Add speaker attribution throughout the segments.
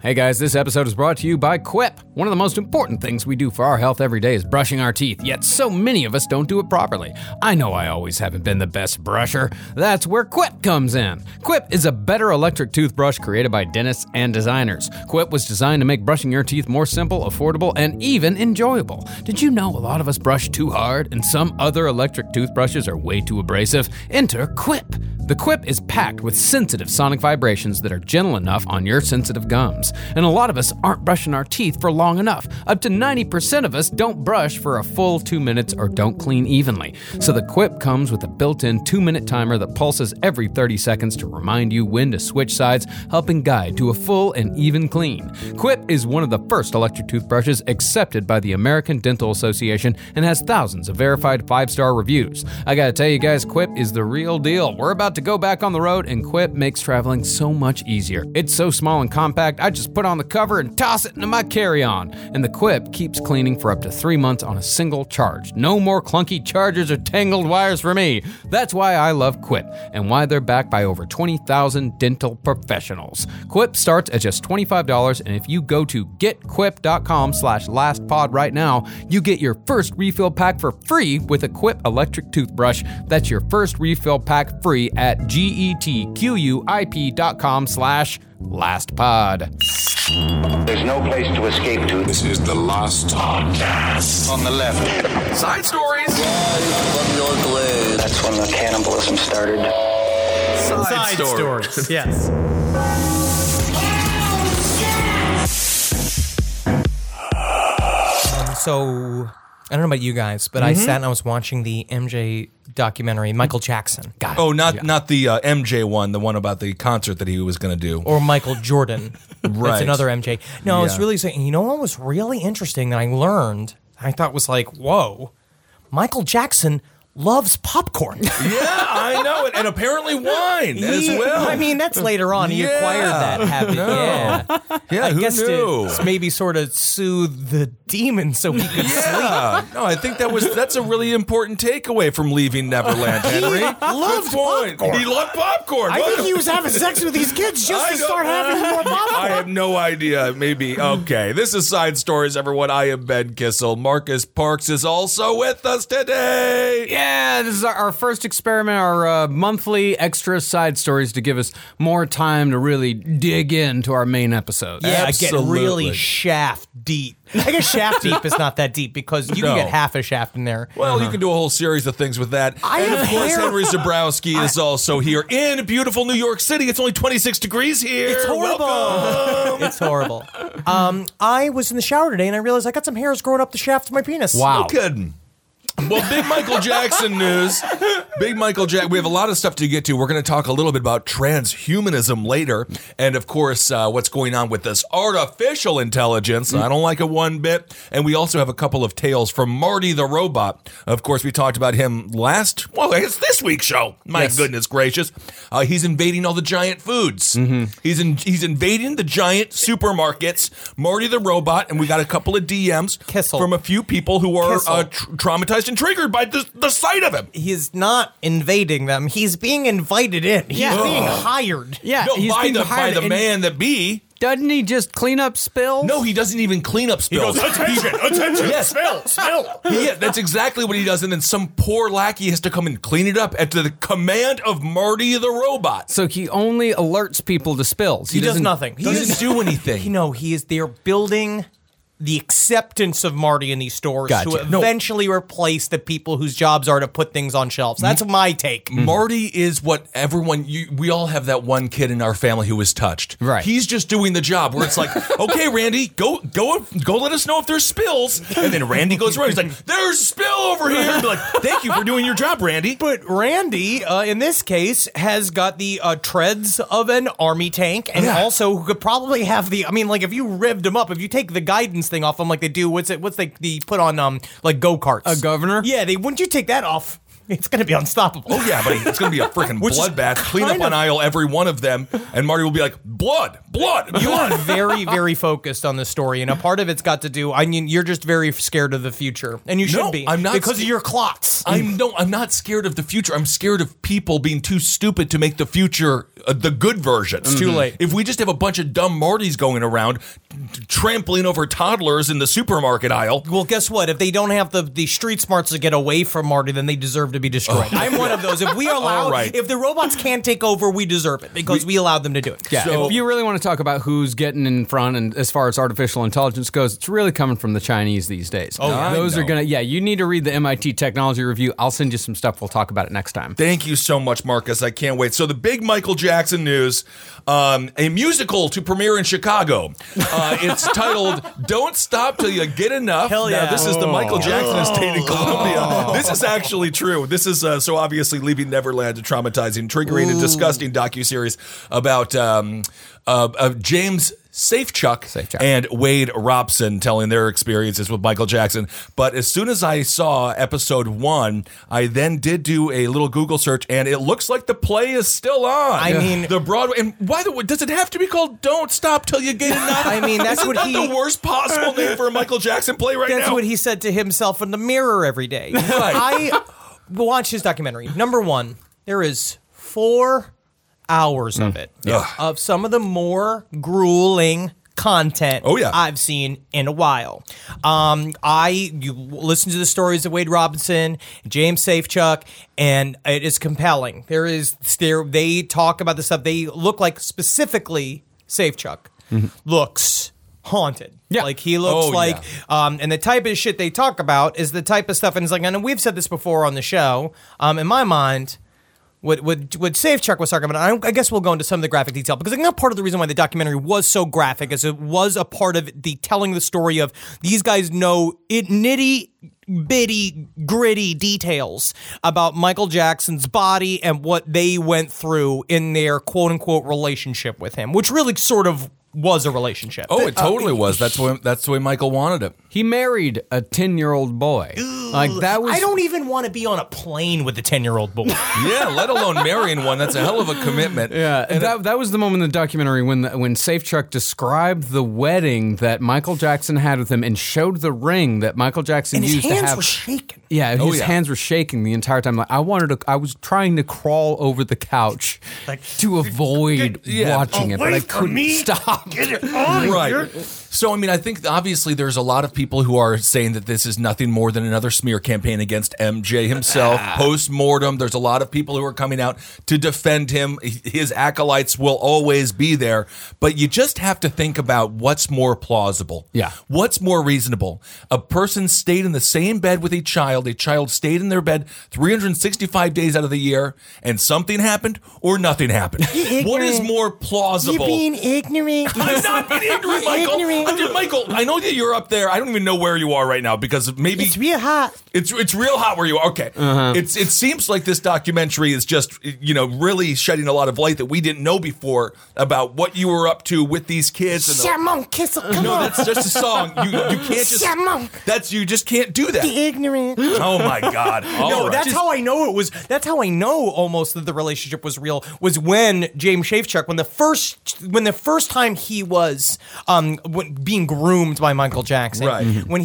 Speaker 1: Hey guys, this episode is brought to you by Quip. One of the most important things we do for our health every day is brushing our teeth, yet so many of us don't do it properly. I know I always haven't been the best brusher. That's where Quip comes in. Quip is a better electric toothbrush created by dentists and designers. Quip was designed to make brushing your teeth more simple, affordable, and even enjoyable. Did you know a lot of us brush too hard and some other electric toothbrushes are way too abrasive? Enter Quip. The Quip is packed with sensitive sonic vibrations that are gentle enough on your sensitive gums. And a lot of us aren't brushing our teeth for long enough. Up to 90% of us don't brush for a full 2 minutes or don't clean evenly. So the Quip comes with a built-in 2-minute timer that pulses every 30 seconds to remind you when to switch sides, helping guide to a full and even clean. Quip is one of the first electric toothbrushes accepted by the American Dental Association and has thousands of verified 5-star reviews. I gotta tell you guys, Quip is the real deal. We're about to go back on the road, and Quip makes traveling so much easier. It's so small and compact, I just put on the cover and toss it into my carry-on. And the Quip keeps cleaning for up to 3 months on a single charge. No more clunky chargers or tangled wires for me. That's why I love Quip, and why they're backed by over 20,000 dental professionals. Quip starts at just $25, and if you go to getquip.com/lastpod right now, you get your first refill pack for free with a Quip electric toothbrush. That's your first refill pack free at getquip.com/lastpod.
Speaker 2: There's no place to escape to.
Speaker 3: This is the last podcast.
Speaker 2: On the left.
Speaker 3: Side stories.
Speaker 2: From your glade. That's when the cannibalism started.
Speaker 4: Side stories. Yes. So, I don't know about you guys, but I sat and I was watching the MJ documentary, Michael Jackson.
Speaker 5: Oh, not the MJ one, the one about the concert that he was going to do.
Speaker 4: Or Michael Jordan.
Speaker 5: Right.
Speaker 4: That's another MJ. No, I was
Speaker 5: Yeah.
Speaker 4: really saying, you know what was really interesting that I learned, I thought was like, whoa, Michael Jackson loves popcorn.
Speaker 5: Yeah, I know it. And apparently wine as well.
Speaker 4: I mean, that's later on. He
Speaker 5: Yeah.
Speaker 4: acquired that habit.
Speaker 5: No.
Speaker 4: Yeah.
Speaker 5: Yeah,
Speaker 4: I
Speaker 5: who
Speaker 4: guess
Speaker 5: knew?
Speaker 4: to maybe sort of soothe the demon so he could sleep.
Speaker 5: Yeah. No, I think that's a really important takeaway from leaving Neverland, Henry.
Speaker 4: loved
Speaker 5: Good point.
Speaker 4: popcorn.
Speaker 5: He loved popcorn.
Speaker 4: I think he was having sex with these kids just to start having more popcorn.
Speaker 5: I have no idea. Maybe. Okay. This is Side Stories, everyone. I am Ben Kissel. Marcus Parks is also with us today.
Speaker 1: Yeah, this is our first experiment, our monthly extra side stories to give us more time to really dig into our main episode.
Speaker 4: Yeah,
Speaker 5: Absolutely.
Speaker 4: get really shaft deep. I guess shaft deep is not that deep because you can
Speaker 5: No.
Speaker 4: get half a shaft in there.
Speaker 5: Well, you can do a whole series of things with that.
Speaker 4: I
Speaker 5: And
Speaker 4: have
Speaker 5: of course,
Speaker 4: hair.
Speaker 5: Henry Zabrowski is also here in beautiful New York City. It's only 26 degrees here.
Speaker 4: It's horrible.
Speaker 5: Welcome.
Speaker 4: It's horrible. I was in the shower today and I realized I got some hairs growing up the shaft of my penis.
Speaker 1: Wow.
Speaker 5: No kidding. Well, big Michael Jackson news. Big Michael Jackson. We have a lot of stuff to get to. We're going to talk a little bit about transhumanism later. And, of course, what's going on with this artificial intelligence. I don't like it one bit. And we also have a couple of tales from Marty the Robot. Of course, we talked about him I guess this week's show. My goodness gracious. He's invading all the giant foods. He's invading the giant supermarkets. Marty the Robot. And we got a couple of DMs
Speaker 4: Kissel.
Speaker 5: from a few people who are
Speaker 4: Kissel.
Speaker 5: traumatized and triggered by the sight of him.
Speaker 4: He's not invading them. He's being invited in. He's being hired.
Speaker 1: Yeah,
Speaker 5: No,
Speaker 1: he's
Speaker 5: by
Speaker 1: being
Speaker 5: the
Speaker 1: hired, and
Speaker 5: man that be.
Speaker 1: Doesn't he just clean up spills?
Speaker 5: No, he doesn't even clean up spills.
Speaker 3: Attention,
Speaker 5: Yes.
Speaker 3: spill.
Speaker 5: Yeah, that's exactly what he does. And then some poor lackey has to come and clean it up at the command of Marty the Robot.
Speaker 1: So he only alerts people to spills.
Speaker 4: He does
Speaker 1: doesn't-
Speaker 4: nothing.
Speaker 5: He doesn't do anything.
Speaker 4: They're building the acceptance of Marty in these stores
Speaker 1: Gotcha.
Speaker 4: to eventually replace the people whose jobs are to put things on shelves. That's my take.
Speaker 5: Marty is what we all have that one kid in our family who was touched.
Speaker 1: Right.
Speaker 5: He's just doing the job where it's like, okay, Randy, go let us know if there's spills. And then Randy goes around. He's like, there's a spill over here. And be like, thank you for doing your job, Randy.
Speaker 4: But Randy, in this case, has got the treads of an army tank, and
Speaker 5: Yeah.
Speaker 4: also could probably have if you revved him up, if you take the guidance thing off him like they do, what's they put on like go-karts.
Speaker 1: A governor?
Speaker 4: Yeah, wouldn't you take that off? it's going to be unstoppable.
Speaker 5: Oh, yeah, buddy. It's going to be a freaking
Speaker 4: Which is
Speaker 5: bloodbath. Clean up
Speaker 4: kind
Speaker 5: on
Speaker 4: of-
Speaker 5: aisle every one of them. And Marty will be like, blood.
Speaker 4: You are very, very focused on this story, and a part of it's got to do. I mean, you're just very scared of the future, and you should
Speaker 5: No,
Speaker 4: be.
Speaker 5: I'm not
Speaker 4: because
Speaker 5: sca-
Speaker 4: of your clots.
Speaker 5: I'm not scared of the future. I'm scared of people being too stupid to make the future the good version. It's
Speaker 4: too late.
Speaker 5: If we just have a bunch of dumb Martys going around trampling over toddlers in the supermarket aisle.
Speaker 4: Well, guess what? If they don't have the street smarts to get away from Marty, then they deserve to be destroyed. I'm one of those. If we allow,
Speaker 5: All right.
Speaker 4: if the robots can't take over, we deserve it because we allowed them to do it.
Speaker 1: Yeah,
Speaker 5: So-
Speaker 1: if you really want to talk about who's getting in front and as far as artificial intelligence goes, it's really coming from the Chinese these days. Oh,
Speaker 5: I
Speaker 1: those are
Speaker 5: know.
Speaker 1: going to, you need to read the MIT technology review. I'll send you some stuff. We'll talk about it next time.
Speaker 5: Thank you so much, Marcus. I can't wait. So the big Michael Jackson news, a musical to premiere in Chicago. It's titled "Don't Stop Till You Get Enough."
Speaker 4: Hell yeah.
Speaker 5: Now, this is the Michael Jackson estate in Columbia. This is actually true. This is so obviously Leaving Neverland, a traumatizing, triggering, and disgusting docuseries about James Safechuck and Wade Robson telling their experiences with Michael Jackson. But as soon as I saw episode 1, I then did do a little Google search, and it looks like the play is still on.
Speaker 4: I mean-
Speaker 5: the Broadway. And by the way, does it have to be called "Don't Stop Till You Get Enough"?
Speaker 4: I mean, that's
Speaker 5: Isn't
Speaker 4: what
Speaker 5: that
Speaker 4: he-
Speaker 5: the worst possible name for a Michael Jackson play right
Speaker 4: That's
Speaker 5: now?
Speaker 4: what he said to himself in the mirror every day. I watched his documentary. Number one, there is 4 hours of it.
Speaker 5: Ugh.
Speaker 4: Of some of the more grueling content
Speaker 5: Oh, yeah.
Speaker 4: I've seen in a while. You listen to the stories of Wade Robinson, James Safechuck, and it is compelling. They talk about the stuff. They look like specifically Safechuck looks haunted.
Speaker 1: Yeah.
Speaker 4: Like he looks
Speaker 5: Oh,
Speaker 4: like, and the type of shit they talk about is the type of stuff, and it's like, and we've said this before on the show. In my mind, what Safechuck was talking about, I guess we'll go into some of the graphic detail because I think part of the reason why the documentary was so graphic is it was a part of the telling the story of these guys know it nitty bitty gritty details about Michael Jackson's body and what they went through in their quote unquote relationship with him, which really sort of was a relationship.
Speaker 5: Oh, it totally was. That's the way Michael wanted it.
Speaker 1: He married a 10-year-old boy. Like that was.
Speaker 4: I don't even want to be on a plane with a 10-year-old boy.
Speaker 5: Yeah, let alone marrying one. That's a hell of a commitment.
Speaker 1: Yeah, and that was the moment in the documentary when Safechuck described the wedding that Michael Jackson had with him and showed the ring that Michael Jackson
Speaker 4: And his
Speaker 1: used to
Speaker 4: hands
Speaker 1: have.
Speaker 4: were shaking.
Speaker 1: Yeah, his
Speaker 5: yeah.
Speaker 1: hands were shaking the entire time. Like I was trying to crawl over the couch to avoid watching it, but I couldn't stop.
Speaker 5: Right. So, I mean, I think obviously there's a lot of people who are saying that this is nothing more than another smear campaign against MJ himself. Post-mortem, there's a lot of people who are coming out to defend him. His acolytes will always be there. But you just have to think about what's more plausible.
Speaker 1: Yeah.
Speaker 5: What's more reasonable? A person stayed in the same bed with a child stayed in their bed 365 days out of the year, and something happened or nothing happened. What is more plausible?
Speaker 4: ignorant.
Speaker 5: I'm not being ignorant, Michael. Michael, I know that you're up there. I don't even know where you are right now because maybe
Speaker 4: real hot.
Speaker 5: it's real hot where you are. Okay, it seems like this documentary is just really shedding a lot of light that we didn't know before about what you were up to with these kids. And
Speaker 4: Shamon, kiss come
Speaker 5: no,
Speaker 4: on.
Speaker 5: that's just a song. You can't just.
Speaker 4: Shamon.
Speaker 5: You just can't do that.
Speaker 4: Ignorant.
Speaker 5: Oh my God!
Speaker 4: No, that's how I know it was. That's how I know almost that the relationship was real. Was when James Safechuck, when the first time he was being groomed by Michael Jackson,
Speaker 5: Right.
Speaker 4: When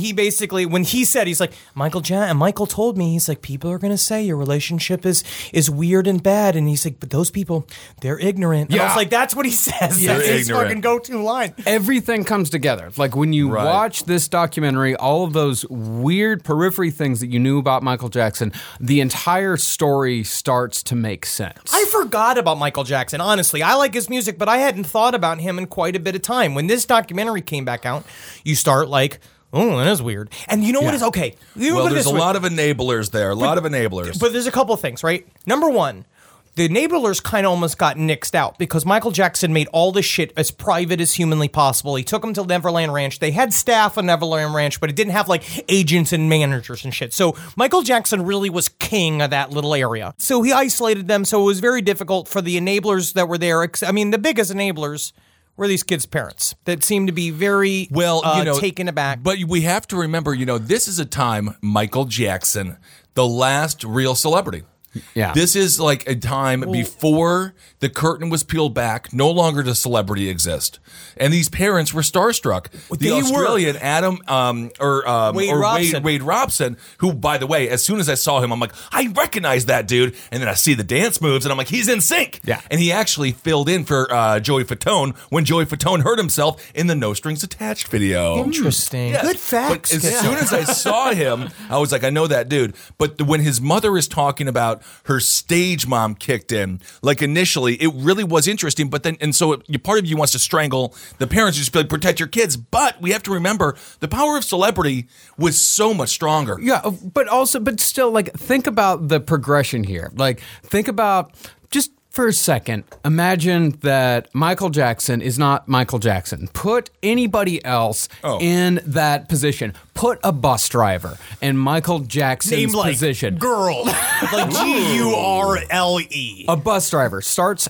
Speaker 4: he said he's like Michael told me he's like people are gonna say your relationship is weird and bad, and he's like but those people they're ignorant. And I was like that's what he says.
Speaker 5: They're
Speaker 4: That's his
Speaker 5: ignorant.
Speaker 4: fucking go-to line.
Speaker 1: Everything comes together. Like when you
Speaker 5: Right.
Speaker 1: watch this documentary, all of those weird periphery things that you knew about Michael Jackson, the entire story starts to make sense.
Speaker 4: I forgot about Michael Jackson, honestly. I like his music, but I hadn't thought about him in quite a bit of time. When this documentary came back out, you start like, oh, that is weird. And you know what is okay?
Speaker 5: Well, there's a lot of enablers there.
Speaker 4: But there's a couple of things, right? Number one, the enablers kind of almost got nixed out because Michael Jackson made all this shit as private as humanly possible. He took them to Neverland Ranch. They had staff on Neverland Ranch, but it didn't have like agents and managers and shit. So Michael Jackson really was king of that little area. So he isolated them. So it was very difficult for the enablers that were there. I mean, the biggest enablers were these kids' parents that seemed to be very taken aback.
Speaker 5: But we have to remember, this is a time Michael Jackson, the last real celebrity.
Speaker 1: Yeah.
Speaker 5: This is like a time before the curtain was peeled back. No longer does celebrity exist, and these parents were starstruck. The Australian Adam Wade Robson, who, by the way, as soon as I saw him, I'm like, I recognize that dude, and then I see the dance moves, and I'm like, he's in sync.
Speaker 1: Yeah,
Speaker 5: and he actually filled in for Joey Fatone when Joey Fatone hurt himself in the No Strings Attached video.
Speaker 4: Interesting.
Speaker 5: Yeah.
Speaker 4: Good facts.
Speaker 5: But as soon as I saw him, I was like, I know that dude. But when his mother is talking about her stage mom kicked in, like initially, it really was interesting. But then, and so part of you wants to strangle the parents, just be like, protect your kids. But we have to remember the power of celebrity was so much stronger.
Speaker 1: Yeah, but still, like, think about the progression here. Like, think about just for a second, imagine that Michael Jackson is not Michael Jackson. Put anybody else in that position. Put a bus driver in Michael Jackson's position.
Speaker 4: Girl. Like Gurle.
Speaker 1: A bus driver starts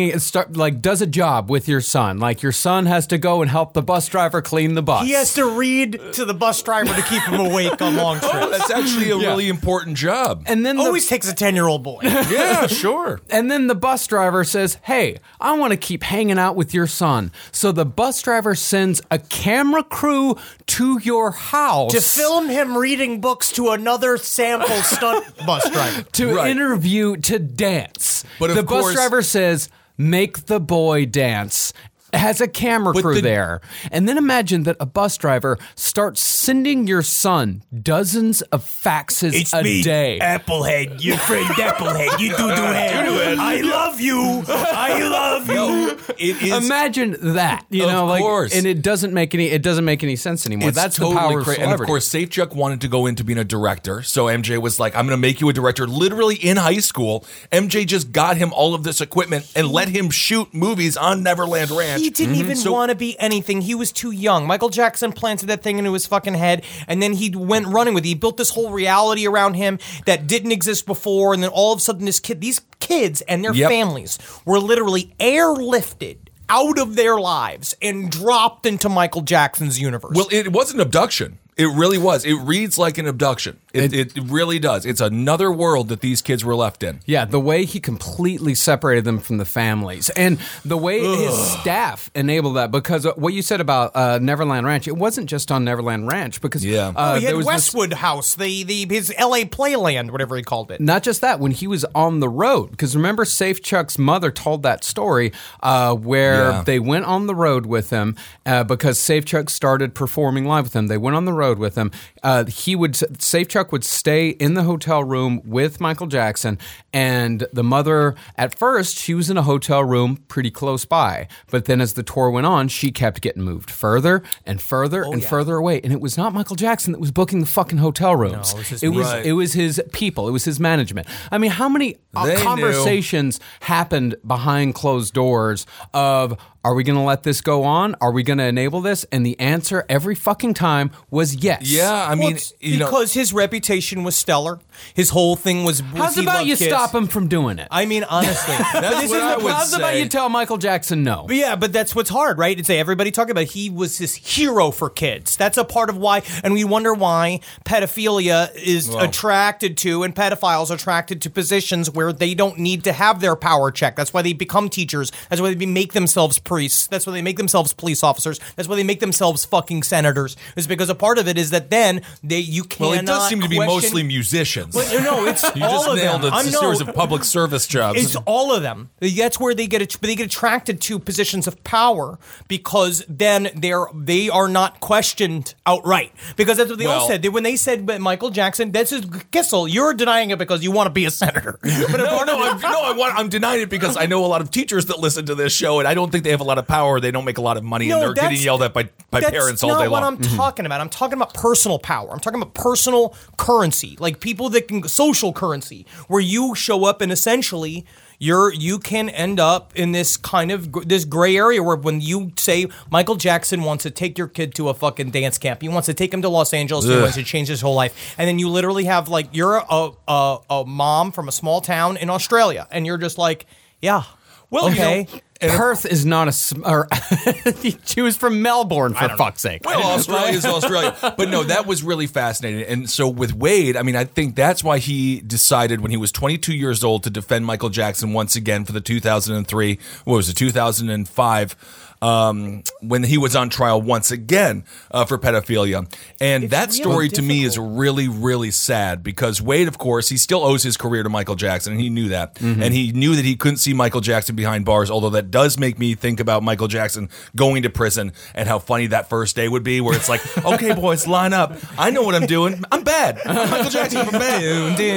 Speaker 1: does a job with your son. Like, your son has to go and help the bus driver clean the bus.
Speaker 4: He has to read to the bus driver to keep him awake on long trips.
Speaker 5: Oh, that's actually a really important job.
Speaker 1: And then
Speaker 4: always takes a 10-year-old boy.
Speaker 5: Yeah, sure.
Speaker 1: And then the bus driver says, hey, I want to keep hanging out with your son. So the bus driver sends a camera crew to your house
Speaker 4: to film him reading books to another sample stunt bus driver.
Speaker 1: To interview, to dance.
Speaker 5: But
Speaker 1: the bus driver says, make the boy dance. Has a camera crew there. And then imagine that a bus driver starts sending your son dozens of faxes a day.
Speaker 4: Applehead, your friend Applehead, you do head. I love you. I love you.
Speaker 5: It is.
Speaker 1: Imagine that,
Speaker 5: of course.
Speaker 1: And it doesn't make any sense anymore.
Speaker 5: It's
Speaker 1: That's
Speaker 5: totally
Speaker 1: the power of
Speaker 5: crazy.
Speaker 1: celebrity.
Speaker 5: And of course, Safechuck wanted to go into being a director. So MJ was like, I'm going to make you a director. Literally in high school, MJ just got him all of this equipment and let him shoot movies on Neverland Ranch.
Speaker 4: He didn't even want to be anything. He was too young. Michael Jackson planted that thing into his fucking head, and then he went running with it. He built this whole reality around him that didn't exist before, and then all of a sudden these kids and their families were literally airlifted out of their lives and dropped into Michael Jackson's universe.
Speaker 5: Well, it was an abduction. It really was. It reads like an abduction. It really does. It's another world that these kids were left in.
Speaker 1: Yeah, the way he completely separated them from the families, and the way his staff enabled that. Because what you said about Neverland Ranch, it wasn't just on Neverland Ranch. Because
Speaker 4: he had Westwood House, his L.A. Playland, whatever he called it.
Speaker 1: Not just that, when he was on the road. Because remember, Safechuck's mother told that story where they went on the road with him because Safechuck started performing live with him. They went on the road with him. Safechuck would stay in the hotel room with Michael Jackson, and the mother, at first, she was in a hotel room pretty close by, but then as the tour went on, she kept getting moved further and further further away, and it was not Michael Jackson that was booking the fucking hotel rooms. No, it was his people. It was his management. I mean, how many conversations happened behind closed doors of, are we going to let this go on? Are we going to enable this? And the answer every fucking time was yes.
Speaker 5: Yeah, I mean,
Speaker 4: because his reputation was stellar. His whole thing was.
Speaker 1: How's about you stop him from doing it?
Speaker 4: I mean, honestly,
Speaker 5: that's what I would say.
Speaker 1: How's about you tell Michael Jackson no?
Speaker 4: But yeah, but that's what's hard, right? It's everybody talking about he was this hero for kids. That's a part of why, and we wonder why pedophilia is attracted to, and pedophiles are attracted to positions where they don't need to have their power checked. That's why they become teachers. That's why they make themselves priests. That's why they make themselves police officers. That's why they make themselves fucking senators. Is because a part of it is that then you cannot.
Speaker 5: Well, it does seem to be mostly musicians.
Speaker 4: Well, no, it's
Speaker 5: you
Speaker 4: all
Speaker 5: just
Speaker 4: of
Speaker 5: nailed
Speaker 4: them.
Speaker 5: a series of public service jobs.
Speaker 4: It's all of them. That's where they get attracted to positions of power, because then they are not questioned outright. Because that's what they all said. When they said Michael Jackson, this is Kissel. You're denying it because you want to be a senator. But
Speaker 5: I'm denying it because I know a lot of teachers that listen to this show, and I don't think they have a lot of power. They don't make a lot of money, and they're getting yelled at by parents all day long.
Speaker 4: That's not what I'm talking about. I'm talking about personal power. I'm talking about personal currency, like people that can social currency, where you show up and essentially you can end up in this kind of this gray area where when you say Michael Jackson wants to take your kid to a fucking dance camp, he wants to take him to Los Angeles, he wants to change his whole life, and then you literally have you're a mom from a small town in Australia, and you're just like, yeah.
Speaker 5: Well,
Speaker 4: okay.
Speaker 1: Perth is not or she was from Melbourne, for fuck's sake.
Speaker 5: Well, Australia is Australia. But no, that was really fascinating. And so with Wade, I mean, I think that's why he decided when he was 22 years old to defend Michael Jackson once again for the 2003, 2005, when he was on trial once again for pedophilia. And that story to me is really, really sad because Wade, of course, he still owes his career to Michael Jackson, and he knew that. Mm-hmm. And he knew that he couldn't see Michael Jackson behind bars, although that does make me think about Michael Jackson going to prison and how funny that first day would be, where it's like, okay, boys, line up. I know what I'm doing. I'm bad. I'm Michael Jackson from bad.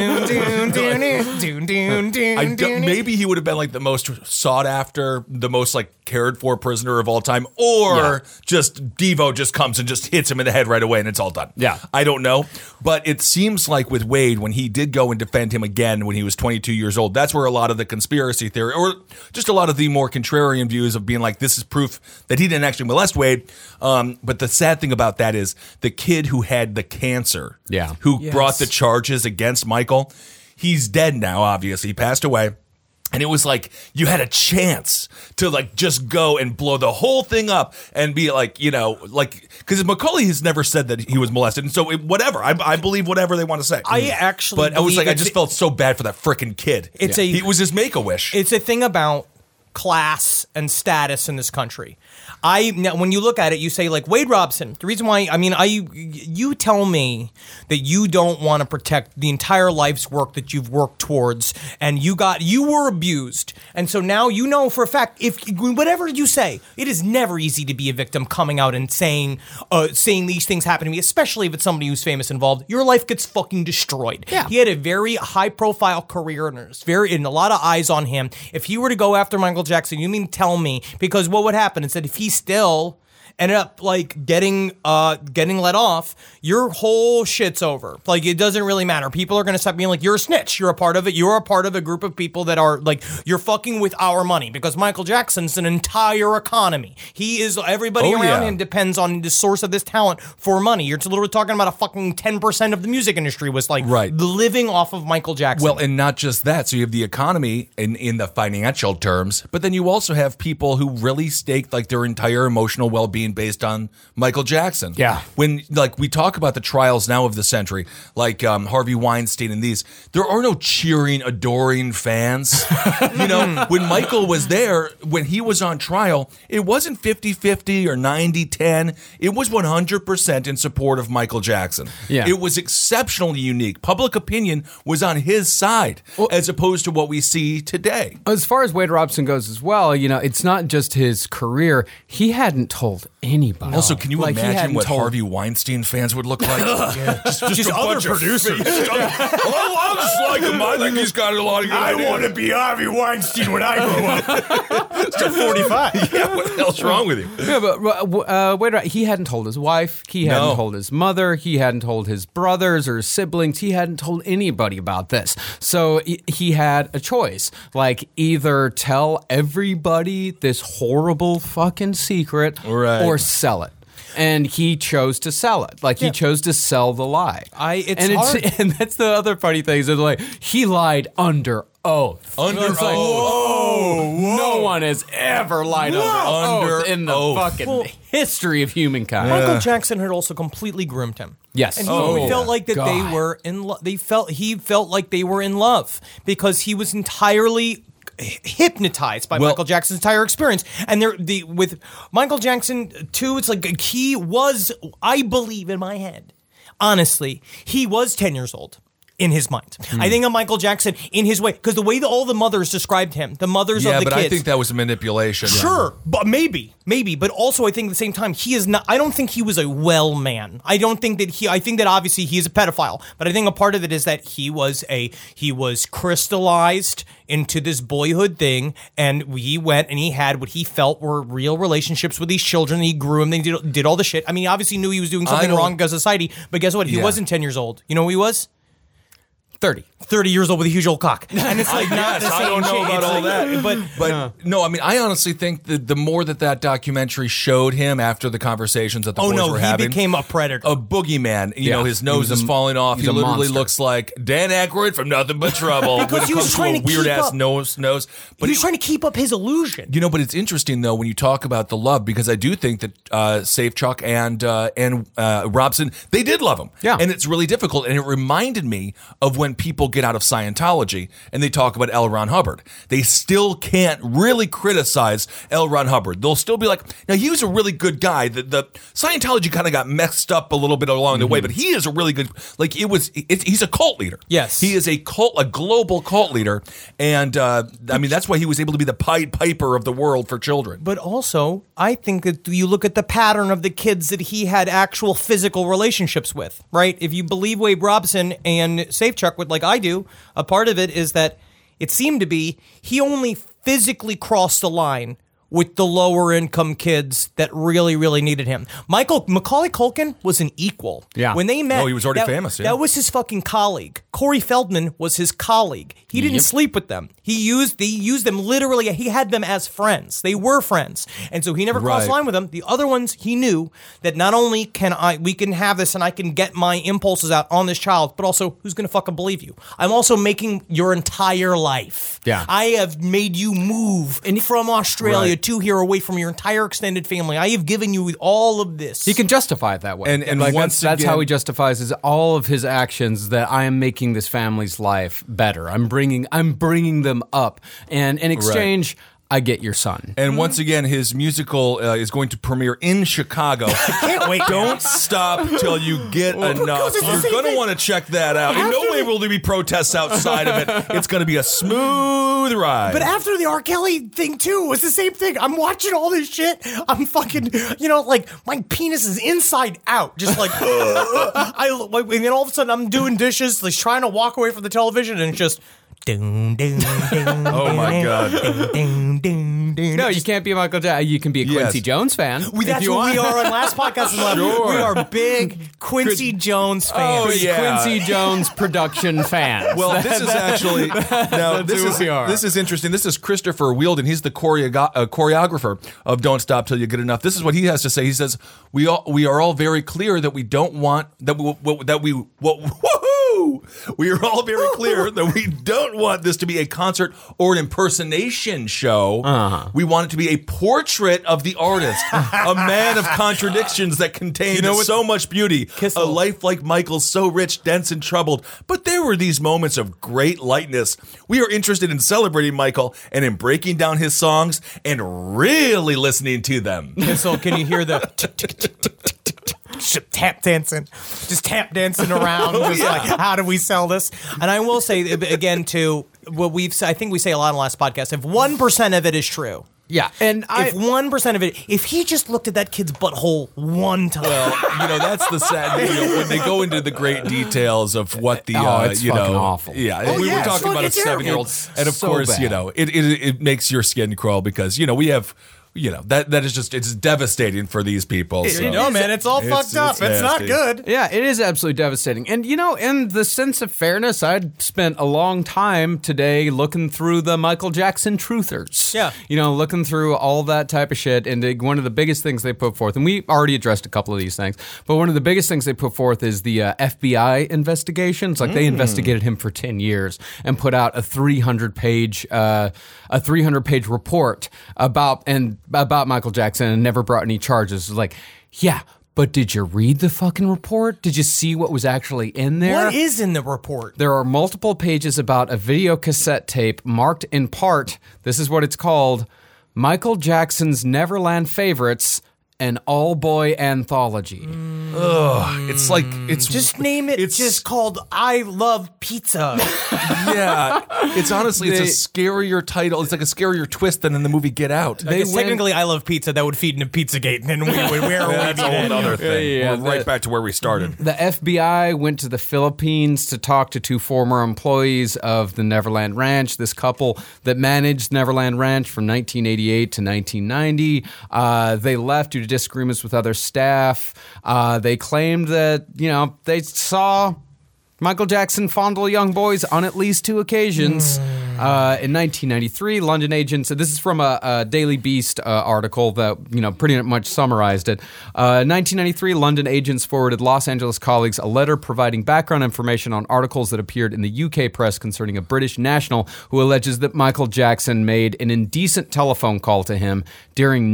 Speaker 5: Maybe he would have been like the most sought after, the most like cared for prisoner of all time, or just Devo just comes and just hits him in the head right away and it's all done.
Speaker 1: Yeah.
Speaker 5: I don't know. But it seems like with Wade, when he did go and defend him again when he was 22 years old, that's where a lot of the conspiracy theory, or just a lot of the more contrarian views of being like, this is proof that he didn't actually molest Wade. But the sad thing about that is the kid who had the cancer, who brought the charges against Michael, he's dead now, obviously. He passed away. And it was like you had a chance to like just go and blow the whole thing up and be like, you know, like, because Macaulay has never said that he was molested. And so whatever, I believe whatever they want to say. But I was like, I just felt so bad for that freaking kid. It was his Make-A-Wish.
Speaker 4: It's a thing about class and status in this country. Now, when you look at it, you say like Wade Robson. The reason why, you tell me that you don't want to protect the entire life's work that you've worked towards, and you were abused, and so now you know for a fact if whatever you say, it is never easy to be a victim coming out and saying these things happen to me, especially if it's somebody who's famous involved. Your life gets fucking destroyed. Yeah. He had a very high profile career, and there's and a lot of eyes on him. If he were to go after Michael Jackson, you mean tell me? Because what would happen is that if he still ended up like getting let off, your whole shit's over. Like, it doesn't really matter. People are going to stop being like, you're a snitch. You're a part of it. You're a part of a group of people that are like, you're fucking with our money, because Michael Jackson's an entire economy. He is, everybody around him depends on the source of this talent for money. You're literally talking about a fucking 10% of the music industry was like living off of Michael Jackson.
Speaker 5: Well, and not just that. So you have the economy in the financial terms, but then you also have people who really stake like their entire emotional well-being based on Michael Jackson.
Speaker 1: Yeah.
Speaker 5: When like we talk about the trials now of the century, like Harvey Weinstein and these, there are no cheering, adoring fans. You know, when Michael was there, when he was on trial, it wasn't 50-50 or 90-10. It was 100% in support of Michael Jackson.
Speaker 1: Yeah.
Speaker 5: It was exceptionally unique. Public opinion was on his side, as opposed to what we see today.
Speaker 1: As far as Wade Robson goes as well, you know, it's not just his career. He hadn't told anybody.
Speaker 5: Also, can you imagine what Harvey Weinstein fans would look like? Just
Speaker 3: other producers.
Speaker 5: I just like him. I think he's got a lot of good ideas.
Speaker 3: I want to be Harvey Weinstein when I grow up. Still 45.
Speaker 5: Yeah, what the hell's wrong with you?
Speaker 1: Yeah, but Wade, he hadn't told his wife. He hadn't told his mother. He hadn't told his brothers or siblings. He hadn't told anybody about this. So he had a choice. Like, either tell everybody this horrible fucking secret or sell it. And he chose to sell it. Like, he chose to sell the lie. And that's the other funny thing, is like, he lied under oath.
Speaker 5: Under oath.
Speaker 1: No one has ever lied under oath in the fucking history of humankind.
Speaker 4: Michael Jackson had also completely groomed him.
Speaker 1: Yes.
Speaker 4: And he felt like that they were in love. He felt like they were in love because he was entirely hypnotized by Michael Jackson's entire experience. And with Michael Jackson too, it's like he was, I believe in my head, honestly, he was 10 years old. In his mind. I think of Michael Jackson in his way, because the way that all the mothers described him, the mothers of the kids.
Speaker 5: Yeah, but I think that was a manipulation.
Speaker 4: Sure, but maybe. But also I think at the same time, he is not, I don't think he was a well man. I think that obviously he is a pedophile, but I think a part of it is that he was crystallized into this boyhood thing, and he went and he had what he felt were real relationships with these children. He grew them, they did all the shit. I mean, he obviously knew he was doing something wrong because of society, but guess what? He wasn't 10 years old. You know who he was? 30 years old with a huge old cock. And it's like not the same
Speaker 5: I don't know
Speaker 4: shit.
Speaker 5: about
Speaker 4: It's
Speaker 5: all
Speaker 4: like-
Speaker 5: that.
Speaker 4: But
Speaker 5: No, I mean, I honestly think that the more that documentary showed him after the conversations that the boys were
Speaker 4: he
Speaker 5: having,
Speaker 4: became a predator.
Speaker 5: a boogeyman. You know, his
Speaker 1: he
Speaker 5: nose
Speaker 1: was
Speaker 5: is falling off.
Speaker 1: he's
Speaker 5: He
Speaker 1: a
Speaker 5: literally
Speaker 1: monster.
Speaker 5: looks like Dan Aykroyd from Nothing But Trouble.
Speaker 4: Because
Speaker 5: when it
Speaker 4: he was
Speaker 5: comes to
Speaker 4: trying
Speaker 5: a
Speaker 4: to keep
Speaker 5: weird ass
Speaker 4: up.
Speaker 5: nose. But
Speaker 4: he was trying to keep up his illusion.
Speaker 5: you know, but it's interesting though when you talk about the love, because I do think that Safe Chuck and Robson, they did love him.
Speaker 1: Yeah.
Speaker 5: And it's really difficult. And it reminded me of when people get out of Scientology and they talk about L. Ron Hubbard. They still can't really criticize L. Ron Hubbard. They'll still be like, now he was a really good guy. The Scientology kind of got messed up a little bit along the way, but he is a really good, like he's a cult leader.
Speaker 4: Yes.
Speaker 5: He is a global cult leader. And I mean, that's why he was able to be the Pied Piper of the world for children.
Speaker 4: But also, I think that you look at the pattern of the kids that he had actual physical relationships with, right? If you believe Wade Robson and Safechuck, like I do, a part of it is that it seemed to be he only physically crossed the line with the lower income kids that really, really needed him. Macaulay Culkin was an equal.
Speaker 1: Yeah.
Speaker 4: When they met,
Speaker 5: Oh, he was already famous, yeah.
Speaker 4: That was his fucking colleague. Corey Feldman was his colleague. He didn't sleep with them. He used them literally. He had them as friends. They were friends, and so he never crossed the
Speaker 5: Right.
Speaker 4: line with them. The other ones, he knew that not only we can have this and I can get my impulses out on this child, but also who's going to fucking believe you? I'm also making your entire life.
Speaker 1: Yeah.
Speaker 4: I have made you move from Australia
Speaker 5: Right.
Speaker 4: to here, away from your entire extended family. I have given you all of this.
Speaker 1: He can justify it that way.
Speaker 5: And
Speaker 1: like
Speaker 5: once
Speaker 1: that's how
Speaker 5: again-
Speaker 1: he justifies all of his actions, that I am making this family's life better. I'm bringing them up. And in exchange, I get your son.
Speaker 5: And once again, his musical is going to premiere in Chicago.
Speaker 4: Can't wait.
Speaker 5: Don't stop till you get enough.
Speaker 4: it's the
Speaker 5: You're
Speaker 4: same
Speaker 5: going to
Speaker 4: thing.
Speaker 5: want to check that out. In no way will there be protests outside of it. It's going to be a smooth ride.
Speaker 4: But after the R. Kelly thing too, it was the same thing. I'm watching all this shit. I'm fucking, like my penis is inside out, just like, and then all of a sudden I'm doing dishes, like trying to walk away from the television, and it's just. Oh
Speaker 5: my God.
Speaker 1: No, you can't be a Michael Jackson. You can be a Quincy
Speaker 5: Yes.
Speaker 1: Jones fan.
Speaker 4: That's
Speaker 1: if you
Speaker 4: what
Speaker 1: want.
Speaker 4: we are on last podcast.
Speaker 5: Sure.
Speaker 4: We are big Quincy Jones fans.
Speaker 5: Oh, yeah.
Speaker 1: Quincy Jones production fans.
Speaker 5: Well, this is actually now this
Speaker 1: who
Speaker 5: is
Speaker 1: we are.
Speaker 5: this is interesting. This is Christopher Wheeldon. He's the choreographer of "Don't Stop Till You Get Enough." This is what he has to say. He says, "We are all very clear that we don't want we are all very clear that we don't want this to be a concert or an impersonation show. We want it to be a portrait of the artist, a man of contradictions that contains so much beauty, a life like Michael's, so rich, dense, and troubled. But there were these moments of great lightness. We are interested in celebrating Michael and in breaking down his songs and really listening to them."
Speaker 4: So can you hear the tap dancing, just tap dancing around, just like, how do we sell this? And I will say again too, what I think we say a lot on the last podcast. If 1% of it is true,
Speaker 1: yeah, and
Speaker 4: if 1% of it, if he just looked at that kid's butthole one time,
Speaker 5: That's the sad. When they go into the great details of what the
Speaker 1: it's fucking awful.
Speaker 5: Yeah, we were talking about a
Speaker 4: it's terrible.
Speaker 5: 7-year-old, and of
Speaker 1: so
Speaker 5: course,
Speaker 1: bad.
Speaker 5: it makes your skin crawl because we have. That is just, it's devastating for these people. So.
Speaker 4: man, it's all fucked up. It's not
Speaker 5: nasty.
Speaker 4: good.
Speaker 1: Yeah, it is absolutely devastating. And, in the sense of fairness, I'd spent a long time today looking through the Michael Jackson truthers.
Speaker 4: Yeah.
Speaker 1: Looking through all that type of shit. And one of the biggest things they put forth, and we already addressed a couple of these things, but one of the biggest things they put forth is the FBI investigations. Like, they investigated him for 10 years and put out a 300-page report about Michael Jackson and never brought any charges. Like, yeah, but did you read the fucking report? Did you see what was actually in there?
Speaker 4: What is in the report?
Speaker 1: There are multiple pages about a video cassette tape marked in part, this is what it's called, Michael Jackson's Neverland Favorites, an all-boy anthology.
Speaker 5: It's like it's
Speaker 4: Just name it.
Speaker 5: It's
Speaker 4: just called "I Love Pizza."
Speaker 5: yeah. It's honestly it's a scarier title. It's like a scarier twist than in the movie Get Out.
Speaker 4: Because technically, "I Love Pizza" that would feed into Pizzagate, and then where are we?
Speaker 5: That's a whole other thing.
Speaker 1: Yeah,
Speaker 5: We're right back to where we started.
Speaker 1: The FBI went to the Philippines to talk to 2 former employees of the Neverland Ranch, this couple that managed Neverland Ranch from 1988 to 1990. They left due to disagreements with other staff. They claimed that, they saw Michael Jackson fondled young boys on at least 2 occasions. In 1993, London agents, this is from a Daily Beast article that, pretty much summarized it. 1993, London agents forwarded Los Angeles colleagues a letter providing background information on articles that appeared in the UK press concerning a British national who alleges that Michael Jackson made an indecent telephone call to him during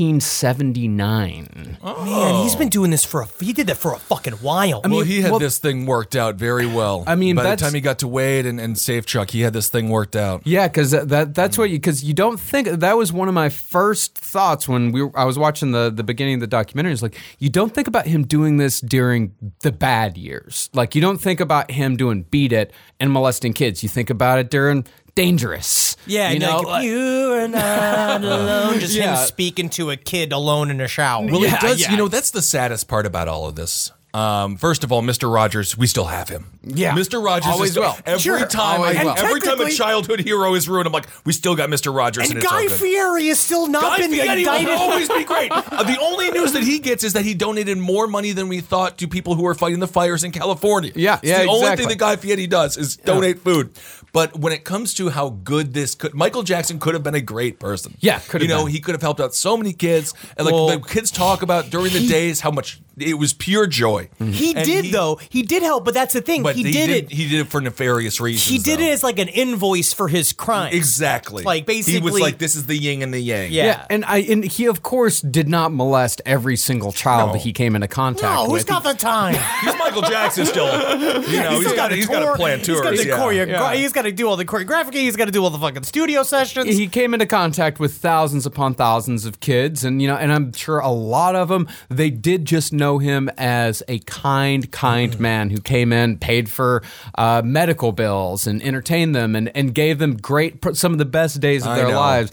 Speaker 1: 1979.
Speaker 4: Man, he's been doing this he did that for a fucking while.
Speaker 5: Well, he had this thing worked out very well.
Speaker 1: I mean,
Speaker 5: by the
Speaker 1: that's-
Speaker 5: time he got to Wade and Safe Chuck, he had this thing worked out.
Speaker 1: Yeah, because that's what because you don't think that was one of my first thoughts when I was watching the beginning of the documentary. It's like you don't think about him doing this during the bad years. Like you don't think about him doing Beat It and molesting kids. You think about it during Dangerous.
Speaker 4: Yeah, you are not alone. Just him speaking to a kid alone in a shower.
Speaker 5: Well, it does. That's the saddest part about all of this. First of all, Mr. Rogers, we still have him.
Speaker 1: Yeah.
Speaker 5: Mr. Rogers
Speaker 1: Always
Speaker 5: is still,
Speaker 1: will.
Speaker 5: every time
Speaker 1: Always will.
Speaker 5: every time a
Speaker 4: technically-
Speaker 5: childhood hero is ruined, I'm like, we still got Mr. Rogers
Speaker 4: And
Speaker 5: and it's all
Speaker 4: Guy
Speaker 5: good.
Speaker 4: Fieri has still not
Speaker 5: Guy
Speaker 4: been
Speaker 5: Fieri will
Speaker 4: indicted.
Speaker 5: always be great. The only news that he gets is that he donated more money than we thought to people who are fighting the fires in California.
Speaker 1: Yeah,
Speaker 5: It's the only
Speaker 1: exactly.
Speaker 5: thing that Guy Fieri does is donate food. But when it comes to how good this could, Michael Jackson could have been a great person.
Speaker 1: Yeah, could have been.
Speaker 5: He could have helped out so many kids. And like
Speaker 4: Well,
Speaker 5: the kids talk about during the days how much it was pure joy.
Speaker 4: He
Speaker 5: And
Speaker 4: did though. He did help, but that's the thing.
Speaker 5: But
Speaker 4: He did it.
Speaker 5: He did it for nefarious reasons.
Speaker 4: He did
Speaker 5: though.
Speaker 4: it as like an invoice for his crime.
Speaker 5: Exactly.
Speaker 4: Like,
Speaker 5: he was
Speaker 4: basically-
Speaker 5: like, this is the yin and the yang.
Speaker 4: Yeah.
Speaker 1: And he of course did not molest every single child
Speaker 5: No.
Speaker 1: that he came into contact
Speaker 4: No, who's
Speaker 1: with.
Speaker 4: got the time?
Speaker 5: He's Michael Jackson still. He's got to plan tours.
Speaker 4: He's got
Speaker 5: yeah.
Speaker 4: He's got to do all the choreography. He's got to do all the fucking studio sessions.
Speaker 1: He came into contact with thousands upon thousands of kids, and and I'm sure a lot of them, they did just know him as a kind man who came in, paid for medical bills and entertained them and gave them some of the best days of
Speaker 5: I
Speaker 1: their
Speaker 5: know.
Speaker 1: lives.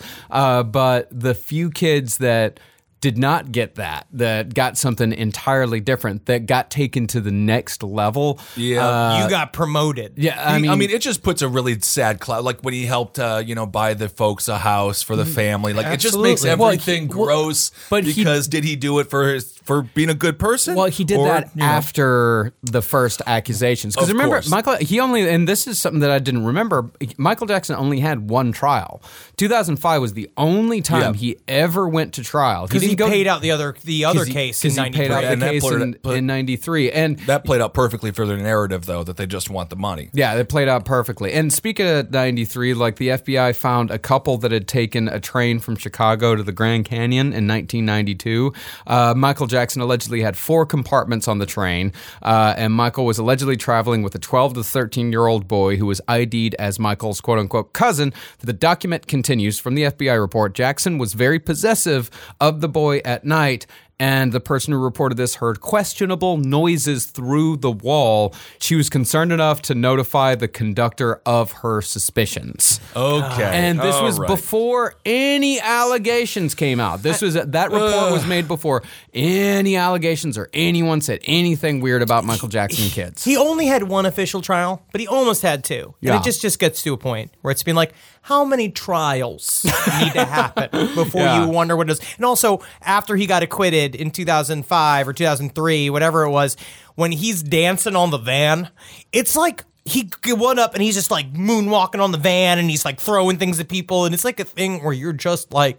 Speaker 1: But the few kids that did not get that got something entirely different, that got taken to the next level.
Speaker 5: Yeah.
Speaker 4: You got promoted.
Speaker 1: Yeah,
Speaker 5: I mean, it just puts a really sad cloud. Like when he helped, buy the folks a house for the family. Like it just makes
Speaker 1: Absolutely. Well,
Speaker 5: everything gross.
Speaker 1: but
Speaker 5: because did he do it for being a good person?
Speaker 1: Well, he did that after the first accusations. Because
Speaker 5: Of
Speaker 1: remember,
Speaker 5: course.
Speaker 1: Michael, and this is something that I didn't remember, Michael Jackson only had one trial. 2005 was the only time he ever went to trial.
Speaker 4: Because he
Speaker 1: didn't go-
Speaker 4: paid out the other case in
Speaker 1: because he paid
Speaker 4: 93.
Speaker 1: out the
Speaker 5: And that
Speaker 1: case
Speaker 5: played-
Speaker 1: in 93. And
Speaker 5: That played out perfectly for their narrative, though, that they just want the money.
Speaker 1: yeah, it played out perfectly. And speaking of 93, like the FBI found a couple that had taken a train from Chicago to the Grand Canyon in 1992. Michael Jackson allegedly had 4 compartments on the train, and Michael was allegedly traveling with a 12 to 13-year-old boy who was ID'd as Michael's quote-unquote cousin. The document continues from the FBI report. Jackson was very possessive of the boy at night, and the person who reported this heard questionable noises through the wall. She was concerned enough to notify the conductor of her suspicions.
Speaker 5: Okay.
Speaker 1: And this was
Speaker 5: All right.
Speaker 1: before any allegations came out. That report was made before any allegations or anyone said anything weird about Michael Jackson and kids.
Speaker 4: He only had one official trial, but he almost had 2.
Speaker 1: Yeah.
Speaker 4: And it just gets to a point where it's been like, how many trials need to happen before
Speaker 1: Yeah.
Speaker 4: you wonder what it is? And also, after he got acquitted in 2005 or 2003, whatever it was, when he's dancing on the van, it's like he went up and he's just like moonwalking on the van and he's like throwing things at people. And it's like a thing where you're just like,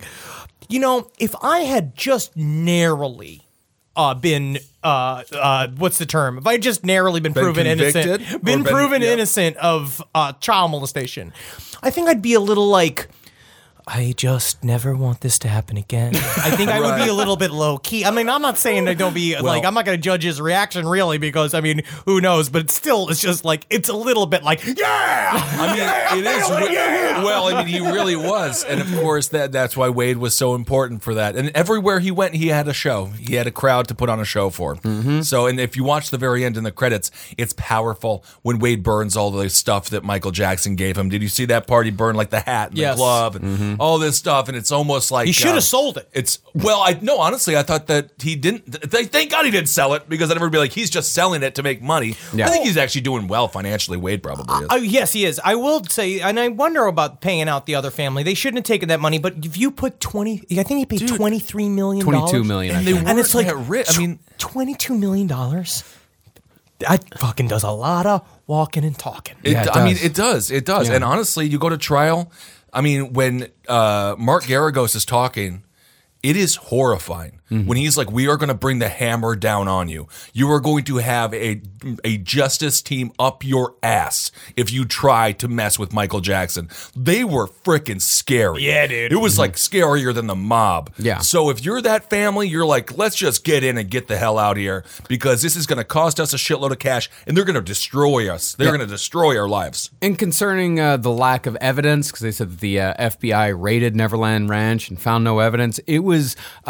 Speaker 4: if I had just narrowly been what's the term? If I had just narrowly been proven
Speaker 5: convicted?
Speaker 4: innocent,
Speaker 5: Or been-
Speaker 4: proven
Speaker 5: yeah.
Speaker 4: innocent of child molestation, I think I'd be a little like, I just never want this to happen again. I think I would be a little bit low key. I mean, I'm not saying that don't be like, I'm not going to judge his reaction really, because I mean, who knows? But it's just like, it's a little bit like, yeah.
Speaker 5: I mean, it is. Well, I mean, he really was, and of course that's why Wade was so important for that. And everywhere he went, he had a show. He had a crowd to put on a show for. Mm-hmm. So, and if you watch the very end in the credits, it's powerful when Wade burns all the stuff that Michael Jackson gave him. Did you see that part? He burned like the hat and
Speaker 4: Yes.
Speaker 5: the glove and all this stuff, and it's almost like
Speaker 4: He should have sold it.
Speaker 5: It's honestly, I thought that he didn't. Thank God he didn't sell it, because then everybody would be like, he's just selling it to make money.
Speaker 1: Yeah.
Speaker 5: I think he's actually doing well financially. Wade probably is.
Speaker 4: Yes, he is. I will say, and I wonder about paying out the other family. They shouldn't have taken that money, but if you put I think he paid $23 million.
Speaker 1: $22 million, I
Speaker 5: And they
Speaker 1: think.
Speaker 4: And it's
Speaker 5: weren't
Speaker 4: like,
Speaker 5: that rich. I mean,
Speaker 4: $22 million. that fucking does a lot of walking and talking.
Speaker 5: I mean, it does.
Speaker 1: Yeah.
Speaker 5: And honestly, you go to trial. I mean, when Mark Garagos is talking, it is horrifying. When he's like, we are going to bring the hammer down on you. You are going to have a justice team up your ass if you try to mess with Michael Jackson. They were freaking scary.
Speaker 4: Yeah, dude.
Speaker 5: It was like scarier than the mob.
Speaker 1: Yeah.
Speaker 5: So if you're that family, you're like, let's just get in and get the hell out of here because this is going to cost us a shitload of cash and they're going to destroy us. They're going to destroy our lives.
Speaker 1: And concerning the lack of evidence, because they said that the FBI raided Neverland Ranch and found no evidence, it was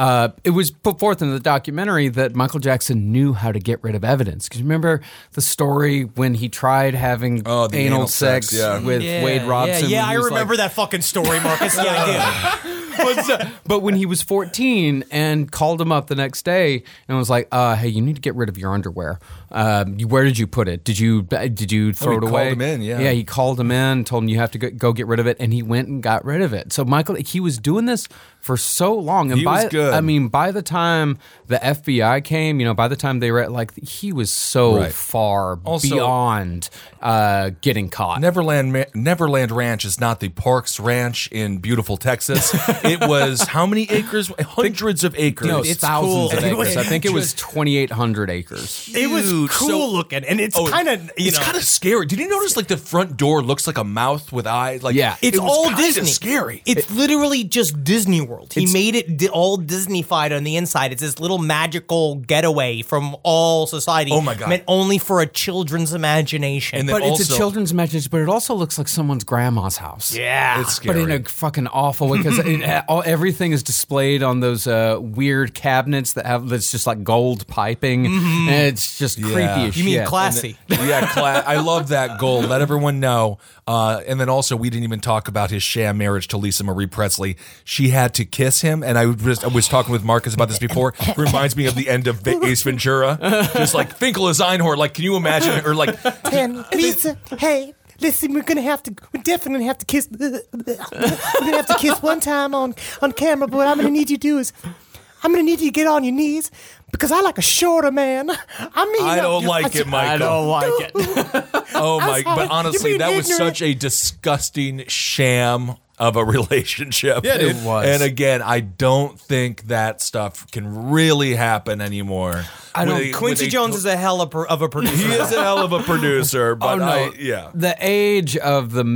Speaker 1: put forth in the documentary that Michael Jackson knew how to get rid of evidence. Because remember the story when he tried having
Speaker 5: the
Speaker 1: anal sex with Wade Robson?
Speaker 4: Yeah,
Speaker 1: when
Speaker 4: I
Speaker 1: he was
Speaker 4: remember
Speaker 1: like,
Speaker 4: that fucking story, Marcus. Yeah, I do.
Speaker 1: But when he was 14 and called him up the next day and was like, hey, you need to get rid of your underwear. Where did you put it? Did you throw
Speaker 5: he
Speaker 1: it away?
Speaker 5: called him in, yeah.
Speaker 1: Yeah, he called him in, told him you have to go get rid of it, and he went and got rid of it. So Michael, he was doing this for so long. And
Speaker 5: He was good.
Speaker 1: I mean, by the time the FBI came, by the time they were like, he was so
Speaker 5: Right.
Speaker 1: far
Speaker 5: Also-
Speaker 1: beyond getting caught.
Speaker 5: Neverland Ranch is not the Parks Ranch in beautiful Texas. It was how many acres? Hundreds of acres.
Speaker 1: No,
Speaker 4: It's
Speaker 1: thousands
Speaker 4: cool.
Speaker 1: of
Speaker 4: It
Speaker 1: acres.
Speaker 4: was
Speaker 1: I think it was
Speaker 4: just-
Speaker 1: 2,800 acres.
Speaker 4: It was
Speaker 5: Dude,
Speaker 4: cool
Speaker 5: so-
Speaker 4: looking, and it's kind of
Speaker 5: It's kind of scary. Did you notice like the front door looks like a mouth with eyes? Like
Speaker 1: Yeah.
Speaker 4: It's
Speaker 5: it was
Speaker 4: all
Speaker 5: kinda
Speaker 4: Disney.
Speaker 5: Scary.
Speaker 4: It's literally just Disney World. He made it all Disney-fied on the inside. It's this little magical getaway from all society.
Speaker 5: Oh my God.
Speaker 4: Meant only for a children's imagination.
Speaker 5: And
Speaker 1: But
Speaker 5: then
Speaker 1: it's a
Speaker 5: also-
Speaker 1: children's imagination, but it also looks like someone's grandma's house.
Speaker 4: yeah.
Speaker 5: It's scary.
Speaker 1: But in a fucking awful way because everything is displayed on those weird cabinets that's just like gold piping. And it's just creepy as
Speaker 4: you mean
Speaker 1: shit.
Speaker 4: classy.
Speaker 5: I love that goal. Let everyone know. And then also, we didn't even talk about his sham marriage to Lisa Marie Presley. She had to kiss him, and I was talking with Marcus about this before. It reminds me of the end of Ace Ventura. Just like Finkel is Einhorn. Like, can you imagine? Or like,
Speaker 4: Lisa, hey, listen, we're definitely gonna have to kiss. We're gonna have to kiss one time on camera. But what I'm gonna need you to do is, I'm gonna need you to get on your knees because I like a shorter man.
Speaker 5: I don't like it, Michael.
Speaker 1: I don't like it.
Speaker 5: Oh my!
Speaker 4: sorry.
Speaker 5: But honestly,
Speaker 4: You're being
Speaker 5: that was
Speaker 4: ignorant.
Speaker 5: such a disgusting sham of a relationship.
Speaker 1: Yeah, it was.
Speaker 5: And again, I don't think that stuff can really happen anymore.
Speaker 4: Quincy Jones is a hell of a producer.
Speaker 5: He is a hell of a producer, but
Speaker 1: no.
Speaker 5: yeah.
Speaker 1: The age of the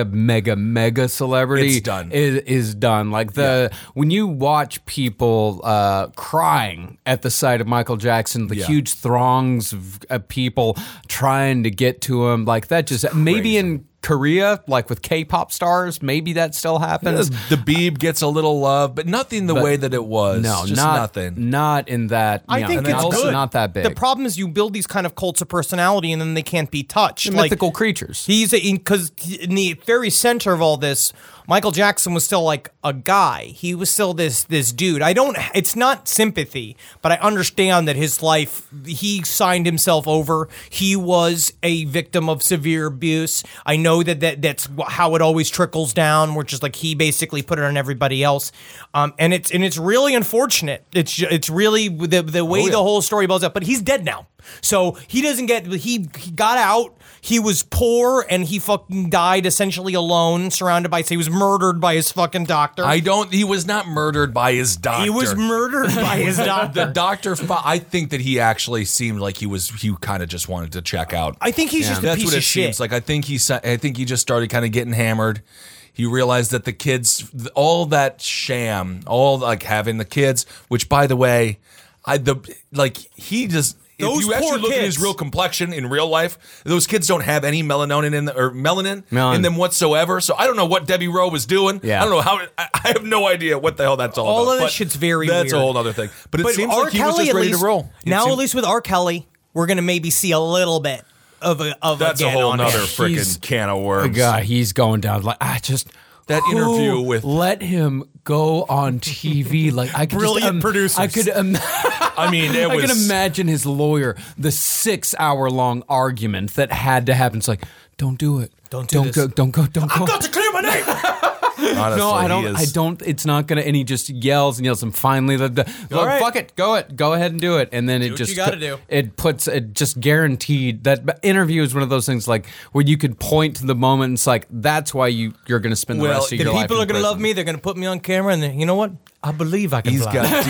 Speaker 1: mega celebrity
Speaker 5: It's done.
Speaker 1: is done. Like when you watch people crying at the sight of Michael Jackson, the
Speaker 5: Yeah.
Speaker 1: huge throngs of people trying to get to him, like that just maybe in Korea, like with K-pop stars, maybe that still happens.
Speaker 5: The Beeb gets a little love, but nothing the way that it was.
Speaker 1: No,
Speaker 5: just
Speaker 1: not
Speaker 5: nothing.
Speaker 1: Not in that.
Speaker 4: I think
Speaker 1: and
Speaker 4: it's
Speaker 1: also
Speaker 4: good.
Speaker 1: not that big.
Speaker 4: The problem is you build these kind of cults of personality and then they can't be touched. Like,
Speaker 1: mythical creatures.
Speaker 4: because in the very center of all this, Michael Jackson was still like a guy. He was still this dude. It's not sympathy, but I understand that his life, he signed himself over. He was a victim of severe abuse. I know that's how it always trickles down, which is like he basically put it on everybody else. And it's really unfortunate. It's really the way the whole story builds up, but he's dead now. So he got out. He was poor and he fucking died essentially alone, surrounded by, he was murdered by his fucking doctor.
Speaker 5: He was not murdered by his doctor.
Speaker 4: He was murdered by his doctor.
Speaker 5: The doctor, I think that he actually seemed like he kind of just wanted to check out.
Speaker 4: I think he's just a
Speaker 5: That's
Speaker 4: piece
Speaker 5: what it
Speaker 4: of shit.
Speaker 5: seems like. I think he just started kind of getting hammered. He realized that the kids, all that sham, all like having the kids, which by the way, he just.
Speaker 4: Those
Speaker 5: if you actually
Speaker 4: poor
Speaker 5: look at
Speaker 4: kids.
Speaker 5: his real complexion in real life, those kids don't have any melanin
Speaker 1: Melanin.
Speaker 5: in them whatsoever. So I don't know what Debbie Rowe was doing.
Speaker 1: Yeah.
Speaker 5: I don't know how. I have no idea what the hell that's all about.
Speaker 4: All of that
Speaker 5: But
Speaker 4: shit's very
Speaker 5: That's
Speaker 4: weird.
Speaker 5: a whole other thing. But it seems
Speaker 4: R.
Speaker 5: like he was
Speaker 4: Kelly,
Speaker 5: just
Speaker 4: at
Speaker 5: ready
Speaker 4: least,
Speaker 5: to roll.
Speaker 4: Now, at least with R. Kelly, we're gonna maybe see a little bit of
Speaker 5: That's a
Speaker 4: get
Speaker 5: whole
Speaker 4: on
Speaker 5: nother
Speaker 4: him.
Speaker 5: freaking can of worms.
Speaker 1: God, he's going down. Like
Speaker 5: That
Speaker 1: who
Speaker 5: interview with-
Speaker 1: let him go on TV. Like I could
Speaker 4: Brilliant producers.
Speaker 1: I could.
Speaker 5: I mean, it
Speaker 1: I
Speaker 5: was.
Speaker 1: can imagine his lawyer, the 6-hour-long argument that had to happen. It's like, don't do it.
Speaker 4: Don't do this.
Speaker 1: Go. Don't go.
Speaker 4: I've got to clear my name.
Speaker 5: Honestly,
Speaker 1: No, I
Speaker 5: he is-
Speaker 1: I don't. It's not gonna. And he just yells and yells. And finally, look,
Speaker 4: right.
Speaker 1: fuck it, go ahead and do it. And then it
Speaker 4: what
Speaker 1: just
Speaker 4: you gotta do.
Speaker 1: It puts it just guaranteed that interview is one of those things like where you could point to the moment. And it's like that's why you're gonna spend the
Speaker 5: Well,
Speaker 1: rest of
Speaker 4: The
Speaker 1: your life.
Speaker 4: people are
Speaker 1: in
Speaker 4: going to love
Speaker 1: prison.
Speaker 4: me. They're going to put me on camera, and then, you know what? I believe I can
Speaker 5: He's
Speaker 4: fly.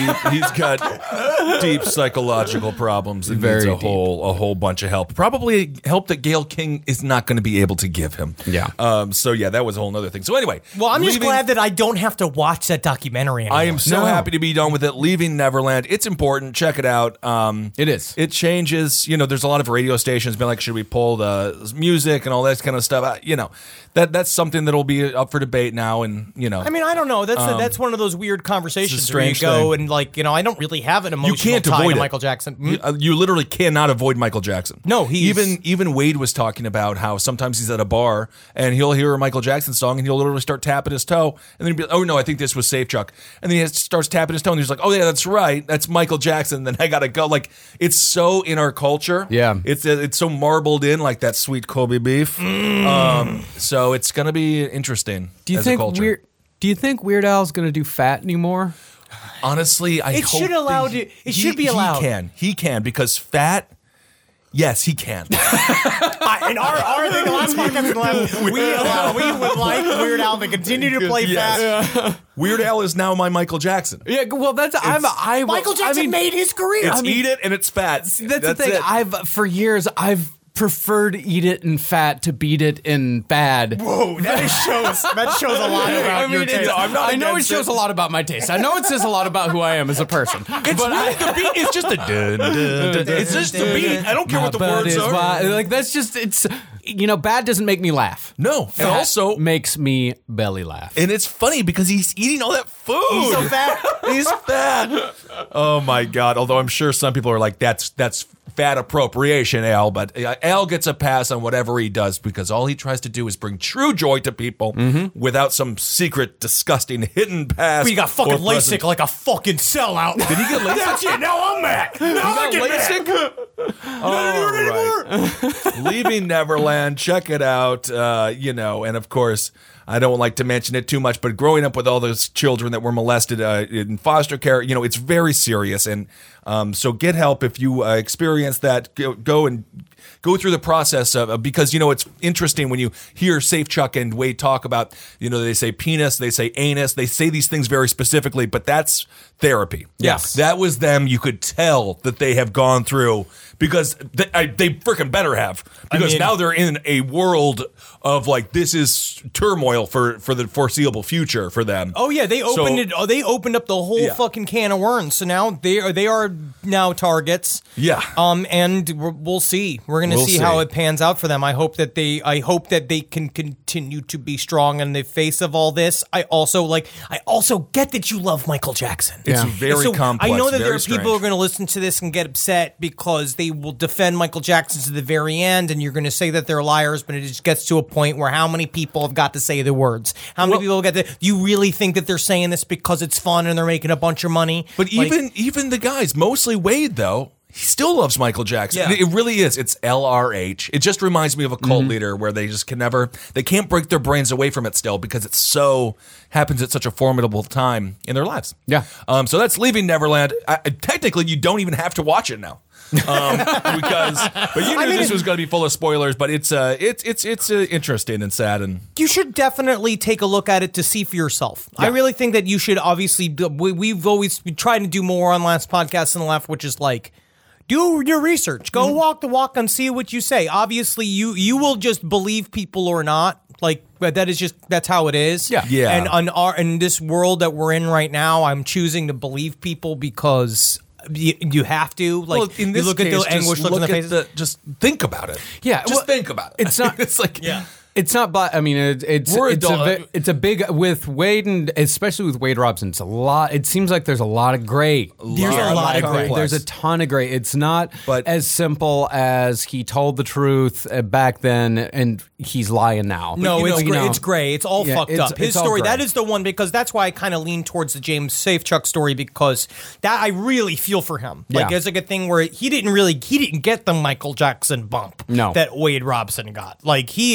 Speaker 5: got deep psychological problems and
Speaker 1: Very
Speaker 5: needs a
Speaker 1: deep.
Speaker 5: whole bunch of help. Probably help that Gayle King is not going to be able to give him.
Speaker 1: Yeah.
Speaker 5: So yeah, that was a whole other thing. So anyway,
Speaker 4: Well, I'm just
Speaker 5: leaving-
Speaker 4: glad that I don't have to watch that documentary anymore.
Speaker 5: I am so
Speaker 1: No.
Speaker 5: happy to be done with it. Leaving Neverland. It's important. Check it out.
Speaker 1: It is.
Speaker 5: It changes. There's a lot of radio stations been like, should we pull the music and all that kind of stuff? That's something that'll be up for debate now. And
Speaker 4: I mean, I don't know. That's one of those weird conversations where you
Speaker 5: strange
Speaker 4: go
Speaker 5: thing.
Speaker 4: and I don't really have an emotional
Speaker 5: can't
Speaker 4: tie
Speaker 5: avoid
Speaker 4: to
Speaker 5: it.
Speaker 4: Michael Jackson.
Speaker 5: You literally cannot avoid Michael Jackson.
Speaker 4: No, he's-
Speaker 5: even Wade was talking about how sometimes he's at a bar and he'll hear a Michael Jackson song and he'll literally start tapping his toe and then he'll be like, oh no, I think this was Safe Chuck, and then he starts tapping his toe and he's like, oh yeah, that's right, that's Michael Jackson. Then I gotta go. Like, it's so in our culture.
Speaker 1: Yeah.
Speaker 5: it's so marbled in, like that sweet Kobe beef. So it's gonna be interesting.
Speaker 1: Do you
Speaker 5: as a
Speaker 1: think
Speaker 5: culture.
Speaker 1: Do you think Weird Al's gonna do Fat anymore?
Speaker 5: Honestly, I
Speaker 4: It
Speaker 5: hope
Speaker 4: should allow
Speaker 5: that
Speaker 4: it should be allowed.
Speaker 5: He can because Fat. Yes, he can.
Speaker 4: And our thing, the last podcast we would like Weird Al to continue to play
Speaker 5: Yes.
Speaker 4: fast.
Speaker 5: Weird Al is now my Michael Jackson.
Speaker 1: Yeah. Well,
Speaker 4: Michael Jackson made his career.
Speaker 5: It's Eat It and it's Fat.
Speaker 1: That's the thing.
Speaker 5: It.
Speaker 1: For years I've preferred Eat It in Fat to Beat It in Bad.
Speaker 4: Whoa, that shows a lot about your taste.
Speaker 1: I know it shows a lot about my taste. I know it says a lot about who I am as a person.
Speaker 5: It's really the beat. It's just a dun, dun, dun. It's just the beat. I don't care what the
Speaker 1: Bad
Speaker 5: words
Speaker 1: is
Speaker 5: are.
Speaker 1: why- like that's just it's Bad doesn't make me laugh.
Speaker 5: No, and
Speaker 1: Fat
Speaker 5: also,
Speaker 1: makes me belly laugh.
Speaker 5: and it's funny because he's eating all that food.
Speaker 4: He's so fat.
Speaker 5: He's fat. Oh my god! Although I'm sure some people are like, that's fat appropriation, Al. But Al gets a pass on whatever he does because all he tries to do is bring true joy to people without some secret, disgusting, hidden past.
Speaker 4: We got fucking
Speaker 5: or present.
Speaker 4: LASIK like a fucking sellout.
Speaker 5: Did he get LASIK?
Speaker 4: That's it. Now I'm back. Now I
Speaker 5: got
Speaker 4: get back.
Speaker 5: LASIK? Leaving Neverland, check it out. And of course, I don't like to mention it too much, but growing up with all those children that were molested in foster care, it's very serious. And so get help if you experience that. Go through the process of because it's interesting when you hear Safe Chuck and Wade talk about they say penis, they say anus, they say these things very specifically, but that's therapy.
Speaker 1: Yes.
Speaker 5: That was them. You could tell that they have gone through because they freaking better have because now they're in a world of like this is turmoil for the foreseeable future for them.
Speaker 4: Oh yeah, they opened it. They opened up the whole
Speaker 5: Yeah.
Speaker 4: fucking can of worms. So now they are now targets.
Speaker 5: Yeah.
Speaker 4: And we'll see. We're gonna
Speaker 5: We'll
Speaker 4: see how
Speaker 5: see.
Speaker 4: it pans out for them. I hope that they can continue to be strong in the face of all this. I also get that you love Michael Jackson.
Speaker 5: It's
Speaker 1: Yeah.
Speaker 5: very
Speaker 4: So
Speaker 5: complex.
Speaker 4: I know that there
Speaker 5: very
Speaker 4: are people
Speaker 5: strange.
Speaker 4: who are going to listen to this and get upset because they will defend Michael Jackson to the very end, and you're going to say that they're liars. But it just gets to a point where how many people have got to say the words? How many people have got to? You really think that they're saying this because it's fun and they're making a bunch of money?
Speaker 5: But even the guys, mostly Wade though, he still loves Michael Jackson.
Speaker 4: Yeah.
Speaker 5: It really is. It's LRH. It just reminds me of a cult leader where they just they can't break their brains away from it still because it's so happens at such a formidable time in their lives.
Speaker 1: Yeah.
Speaker 5: So that's Leaving Neverland. Technically, you don't even have to watch it now. But you knew this was going to be full of spoilers. But it's interesting and sad and
Speaker 4: you should definitely take a look at it to see for yourself. I really think that you should obviously. We've always been trying to do more on last podcast on the left, which is like. Do your research. Go walk the walk and see what you say. Obviously, you will just believe people or not. Like that's how it is.
Speaker 1: Yeah.
Speaker 5: Yeah.
Speaker 4: And in this world that we're in right now, I'm choosing to believe people because you have to. Like
Speaker 5: in this
Speaker 4: you look
Speaker 5: case,
Speaker 4: at the anguish
Speaker 5: just
Speaker 4: looks in the
Speaker 5: look
Speaker 4: faces.
Speaker 5: at just think about it.
Speaker 1: Yeah,
Speaker 5: just
Speaker 1: well,
Speaker 5: think about it.
Speaker 1: it's not-
Speaker 5: it's like
Speaker 1: It's not, but I mean,
Speaker 5: We're adult.
Speaker 1: it's a big with Wade and especially with Wade Robson. It's a lot. It seems like there's a lot of gray.
Speaker 4: There's a lot of gray.
Speaker 1: There's a ton of gray. It's not
Speaker 5: But-
Speaker 1: as simple as he told the truth back then and he's lying now.
Speaker 4: No,
Speaker 1: But,
Speaker 4: it's
Speaker 1: you
Speaker 4: gray.
Speaker 1: know,
Speaker 4: It's gray. It's all
Speaker 1: Yeah,
Speaker 4: fucked
Speaker 1: it's-
Speaker 4: up. His
Speaker 1: it's all
Speaker 4: story,
Speaker 1: gray.
Speaker 4: that is the one because that's why I kind of lean towards the James Safechuck story because that I really feel for him. Like
Speaker 1: Yeah.
Speaker 4: it's like a thing where he didn't get the Michael Jackson bump
Speaker 1: No.
Speaker 4: that Wade Robson got. Like Wade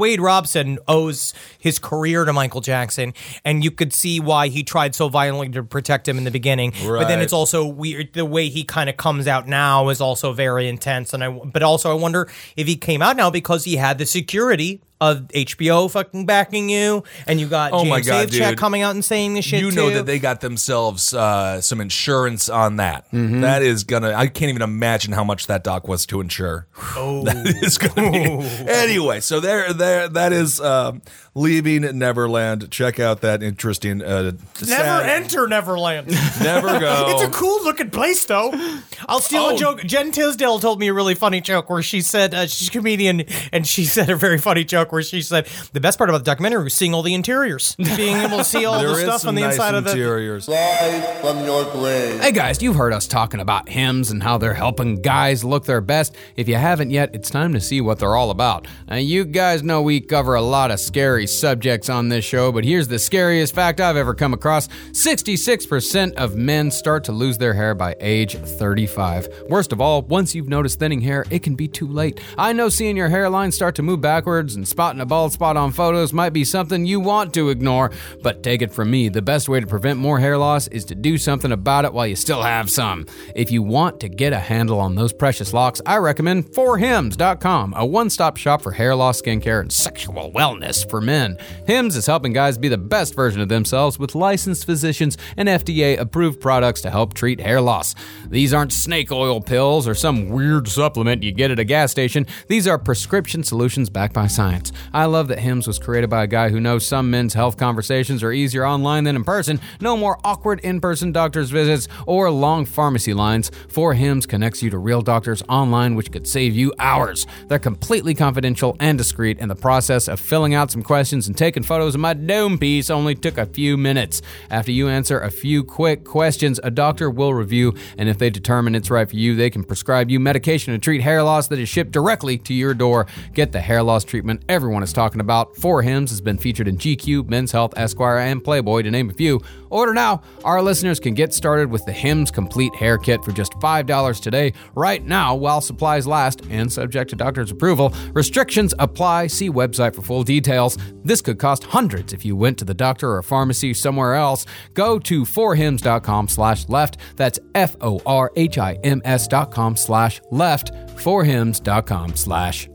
Speaker 4: Wade Robson owes his career to Michael Jackson, and you could see why he tried so violently to protect him in the beginning. But then
Speaker 5: Right.
Speaker 4: it's also weird. The way he kind of comes out now is also very intense. But also I wonder if he came out now because he had the security of HBO fucking backing you, and you got
Speaker 5: Oh my
Speaker 4: James
Speaker 5: God,
Speaker 4: Safecheck
Speaker 5: dude.
Speaker 4: coming out and saying this shit
Speaker 5: You
Speaker 4: too.
Speaker 5: know that they got themselves some insurance on that.
Speaker 4: Mm-hmm.
Speaker 5: That is gonna. I can't even imagine how much that doc was to insure. Oh, that is gonna be. Anyway, so there. That is Leaving Neverland. Check out that interesting.
Speaker 3: Never
Speaker 5: sad-
Speaker 3: enter Neverland.
Speaker 5: Never go.
Speaker 3: It's a cool looking place, though.
Speaker 4: I'll steal a joke. Jen Tisdale told me a really funny joke where she said, she's a comedian, and she said a very funny joke where she said, the best part about the documentary was seeing all the interiors, being able to see all
Speaker 5: There
Speaker 4: the
Speaker 5: is
Speaker 4: stuff
Speaker 5: some
Speaker 4: on the
Speaker 5: nice
Speaker 4: inside of the...
Speaker 5: interiors.
Speaker 2: Live from your grave.
Speaker 1: Hey guys, you've heard us talking about Hims and how they're helping guys look their best. If you haven't yet, it's time to see what they're all about. Now, you guys know we cover a lot of scary subjects on this show, but here's the scariest fact I've ever come across. 66% of men start to lose their hair by age 35. Worst of all, once you've noticed thinning hair, it can be too late. I know seeing your hairline start to move backwards and spotting a bald spot on photos might be something you want to ignore, but take it from me, the best way to prevent more hair loss is to do something about it while you still have some. If you want to get a handle on those precious locks, I recommend 4hims.com, a one-stop shop for hair loss, skincare, and sexual wellness for men. Hims is helping guys be the best version of themselves with licensed physicians and FDA-approved products to help treat hair loss. These aren't snake oil pills or some weird supplement you get at a gas station. These are prescription solutions backed by science. I love that Hims was created by a guy who knows some men's health conversations are easier online than in person. No more awkward in-person doctor's visits or long pharmacy lines. 4Hims connects you to real doctors online, which could save you hours. They're completely confidential and discreet, and the process of filling out some questions and taking photos of my dome piece only took a few minutes. After you answer a few quick questions, a doctor will review, and if they determine it's right for you, they can prescribe you medication to treat hair loss that is shipped directly to your door. Get the hair loss treatment everyone is talking about. 4Hims has been featured in GQ, Men's Health, Esquire, and Playboy, to name a few. Order now. Our listeners can get started with the Hims Complete Hair Kit for just $5 today, right now, while supplies last, and subject to doctor's approval. Restrictions apply. See website for full details. This could cost hundreds if you went to the doctor or a pharmacy somewhere else. Go to 4hims.com/left. That's FORHIMS.com/left. 4hims.com/left.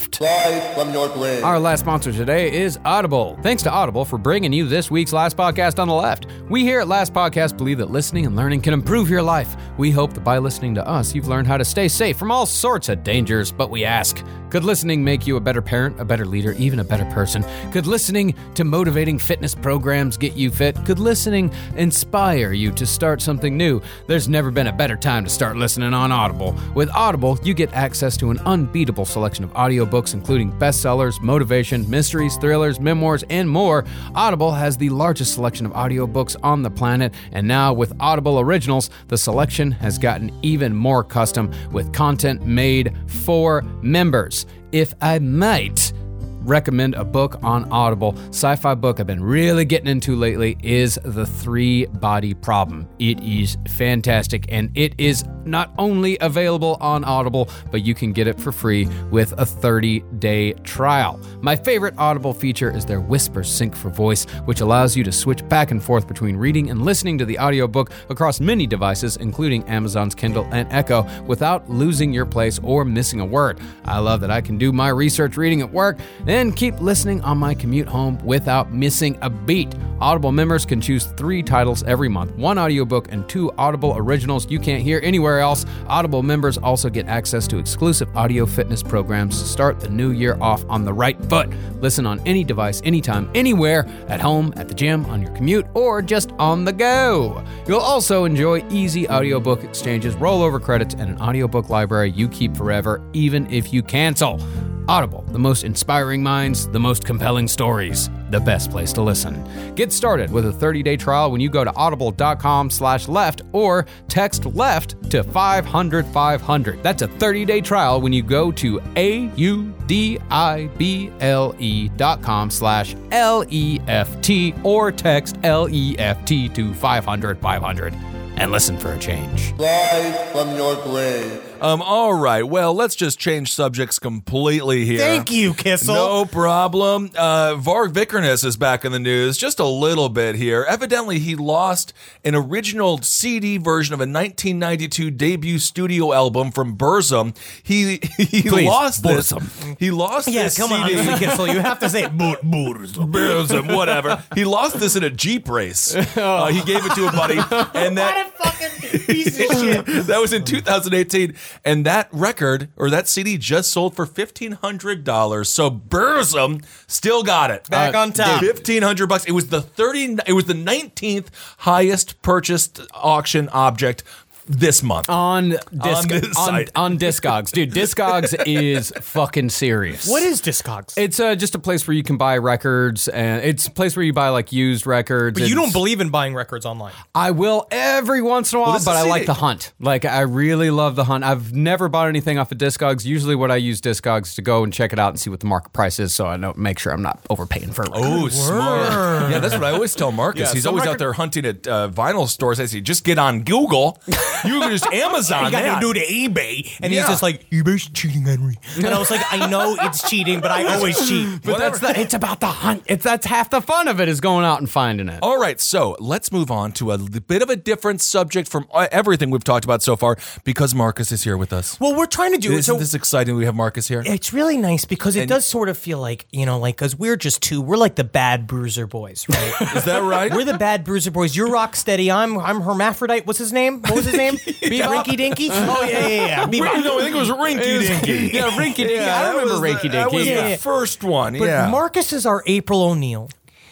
Speaker 2: Live from your grave.
Speaker 1: Our last sponsor today is Audible. Thanks to Audible for bringing you this week's Last Podcast on the Left. We here at Last Podcast believe that listening and learning can improve your life. We hope that by listening to us, you've learned how to stay safe from all sorts of dangers, but we ask, could listening make you a better parent, a better leader, even a better person? Could listening to motivating fitness programs get you fit? Could listening inspire you to start something new? There's never been a better time to start listening on Audible. With Audible, you get access to an unbeatable selection of audiobooks, including bestsellers, motivation, mysteries, thrillers, memoirs, and more. Audible has the largest selection of audiobooks on the planet, and now with Audible Originals, the selection has gotten even more custom with content made for members. If I might recommend a book on Audible, sci-fi book I've been really getting into lately is The Three Body Problem. It is fantastic, and it is not only available on Audible, but you can get it for free with a 30-day trial. My favorite Audible feature is their Whisper Sync for Voice, which allows you to switch back and forth between reading and listening to the audiobook across many devices, including Amazon's Kindle and Echo, without losing your place or missing a word. I love that I can do my research reading at work and keep listening on my commute home without missing a beat. Audible members can choose 3 titles every month, 1 audiobook and 2 Audible originals you can't hear anywhere else. Audible members also get access to exclusive audio fitness programs to start the new year off on the right foot. Listen on any device, anytime, anywhere, at home, at the gym, on your commute, or just on the go. You'll also enjoy easy audiobook exchanges, rollover credits, and an audiobook library you keep forever, even if you cancel. Audible, the most inspiring minds, the most compelling stories, the best place to listen. Get started with a 30-day trial when you go to audible.com/left or text LEFT to 500-500. That's a 30-day trial when you go to audible.com/LEFT or text LEFT to 500-500 and listen for a change.
Speaker 2: Live from your grave.
Speaker 5: All right. Well, let's just change subjects completely here.
Speaker 4: Thank you, Kissel.
Speaker 5: No problem. Varg Vikernes is back in the news just a little bit here. Evidently, he lost an original CD version of a 1992 debut studio album from Burzum. He lost this. He lost this
Speaker 4: come
Speaker 5: CD.
Speaker 4: on, Kissel. You have to say
Speaker 5: Burzum, whatever. He lost this in a Jeep race. He gave it to a buddy, and that
Speaker 4: fucking piece of shit.
Speaker 5: that was in 2018, and that record or that CD just sold for $1,500. So Burzum still got it.
Speaker 4: Back on top.
Speaker 5: $1,500. It was the 19th highest purchased auction object this month
Speaker 1: on
Speaker 5: this site.
Speaker 1: Discogs. Dude, Discogs is fucking serious.
Speaker 4: What is Discogs?
Speaker 1: It's just a place where you can buy records, and it's a place where you buy like used records.
Speaker 4: But you
Speaker 1: It's-
Speaker 4: don't believe in buying records online.
Speaker 1: I will every once in a while,
Speaker 5: this is
Speaker 1: but I
Speaker 5: CD.
Speaker 1: like the hunt. Like, I really love the hunt. I've never bought anything off of Discogs. Usually what I use Discogs to go and check it out and see what the market price is, so I know make sure I'm not overpaying for a record.
Speaker 5: Oh, smart. Yeah, that's what I always tell Marcus.
Speaker 1: Yeah,
Speaker 5: He's
Speaker 1: so
Speaker 5: always
Speaker 1: Marcus-
Speaker 5: out there hunting at vinyl stores. I say, just get on Google. You can just Amazon
Speaker 4: You got
Speaker 5: that.
Speaker 4: to do to eBay, and
Speaker 5: Yeah.
Speaker 4: he's just like, eBay's cheating, Henry. And I was like, I know it's cheating, but I always cheat.
Speaker 1: But it's about the hunt. That's half the fun of it, is going out and finding it.
Speaker 5: All right, so let's move on to a bit of a different subject from everything we've talked about so far, because Marcus is here with us.
Speaker 4: Well, we're trying to do it.
Speaker 5: Isn't
Speaker 4: So
Speaker 5: this exciting? We have Marcus here.
Speaker 4: it's really nice because it does sort of feel like, because we're like the bad bruiser boys, right?
Speaker 5: Is that right?
Speaker 4: We're the bad bruiser boys. You're Rocksteady. I'm Hermaphrodite. What's his name? What was his name? Rinky Dinky? Oh, yeah. Bebop.
Speaker 5: No, I think it was Rinky Dinky.
Speaker 1: Yeah, Rinky Dinky. I remember Rinky
Speaker 5: That was
Speaker 1: Dinky.
Speaker 5: the first one.
Speaker 4: But
Speaker 5: Yeah.
Speaker 4: Marcus is our April O'Neil.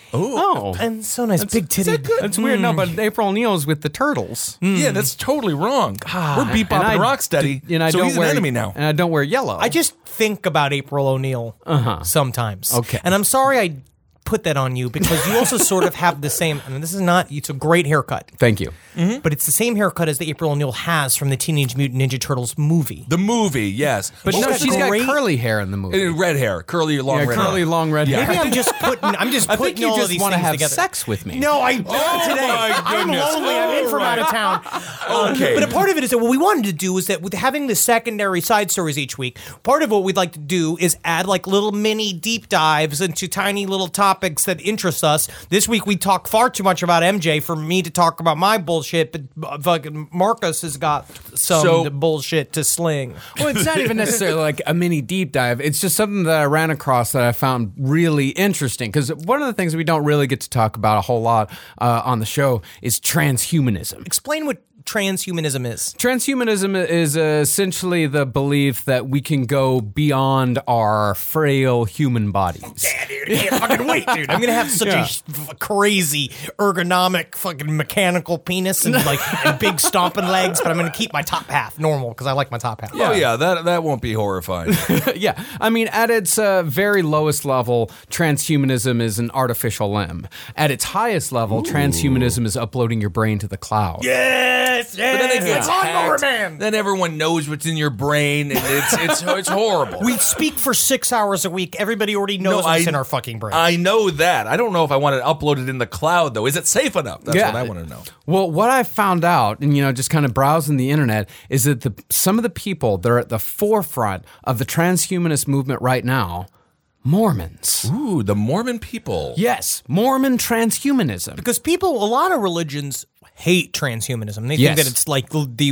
Speaker 1: Oh,
Speaker 4: And so nice. Big titted.
Speaker 1: that's weird. No, but April O'Neil's with the Turtles.
Speaker 5: Yeah, that's totally wrong. We're Bebop and, Rocksteady,
Speaker 1: And I
Speaker 5: so
Speaker 1: don't
Speaker 5: he's
Speaker 1: wear,
Speaker 5: an enemy now.
Speaker 1: And I don't wear yellow.
Speaker 4: I just think about April O'Neil sometimes.
Speaker 1: Okay.
Speaker 4: And I'm sorry I put that on you because you also sort of have the same, it's a great haircut,
Speaker 1: Thank you.
Speaker 4: but it's the same haircut as the April O'Neil has from the Teenage Mutant Ninja Turtles movie.
Speaker 5: The movie, yes.
Speaker 1: But no, she's got
Speaker 4: great-
Speaker 1: curly hair in the movie.
Speaker 5: Red hair, curly, long
Speaker 1: Yeah,
Speaker 5: red
Speaker 1: curly,
Speaker 5: hair.
Speaker 1: long red hair.
Speaker 4: Maybe I'm just putting
Speaker 1: I think you
Speaker 4: all of
Speaker 1: just
Speaker 4: these
Speaker 1: want to
Speaker 4: things
Speaker 1: have
Speaker 4: together.
Speaker 1: sex with me.
Speaker 4: No, I don't today.
Speaker 5: my
Speaker 4: I'm
Speaker 5: goodness.
Speaker 4: lonely. I'm in from out of town.
Speaker 5: Okay.
Speaker 4: But a part of it is that what we wanted to do is that with having the secondary side stories each week, part of what we'd like to do is add like little mini deep dives into tiny little topics that interest us. This week we talk far too much about MJ for me to talk about my bullshit, but fucking Marcus has got some bullshit to sling.
Speaker 1: Well, it's not even necessarily like a mini deep dive. It's just something that I ran across that I found really interesting. Because one of the things we don't really get to talk about a whole lot on the show is transhumanism.
Speaker 4: Explain what transhumanism is.
Speaker 1: Transhumanism is essentially the belief that we can go beyond our frail human bodies.
Speaker 4: Yeah, dude, I can't fucking wait, dude. I'm gonna have such a crazy ergonomic fucking mechanical penis and and big stomping legs, but I'm gonna keep my top half normal because I like my top half.
Speaker 5: Oh yeah, that won't be horrifying.
Speaker 1: Yeah, I mean, at its very lowest level, transhumanism is an artificial limb. At its highest level, transhumanism is uploading your brain to the cloud.
Speaker 4: Yes, yes.
Speaker 5: But then it gets
Speaker 4: Lawnmower
Speaker 5: hacked.
Speaker 4: Man.
Speaker 5: Then everyone knows what's in your brain, and it's horrible.
Speaker 4: We speak for 6 hours a week. Everybody already knows what's in our fucking brain.
Speaker 5: I know that. I don't know if I want to upload it in the cloud, though. Is it safe enough? That's
Speaker 1: Yeah.
Speaker 5: what I want to know.
Speaker 1: Well, what I found out, and just kind of browsing the internet, is that some of the people that are at the forefront of the transhumanist movement right now, Mormons.
Speaker 5: Ooh, the Mormon people.
Speaker 1: Yes, Mormon transhumanism.
Speaker 4: because a lot of religions hate transhumanism. They
Speaker 1: Yes.
Speaker 4: think that it's like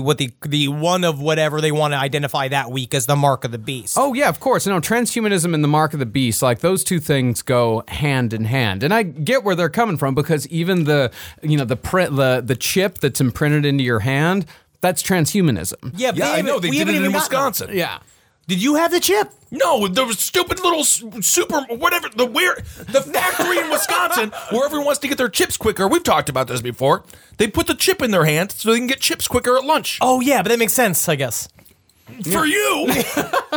Speaker 4: the one of whatever they want to identify that week as the mark of the beast.
Speaker 1: Oh yeah, of course. Transhumanism and the mark of the beast, like those two things go hand in hand. And I get where they're coming from because even the chip that's imprinted into your hand, that's transhumanism.
Speaker 4: yeah,
Speaker 5: Yeah, I know. They
Speaker 4: we
Speaker 5: did
Speaker 4: haven't
Speaker 5: it in
Speaker 4: even gotten there.
Speaker 5: Wisconsin.
Speaker 1: Yeah.
Speaker 4: Did you have the chip?
Speaker 5: No, there was stupid little super whatever the factory in Wisconsin where everyone wants to get their chips quicker. We've talked about this before. They put the chip in their hand so they can get chips quicker at lunch.
Speaker 4: Oh yeah, but that makes sense, I guess.
Speaker 5: For you,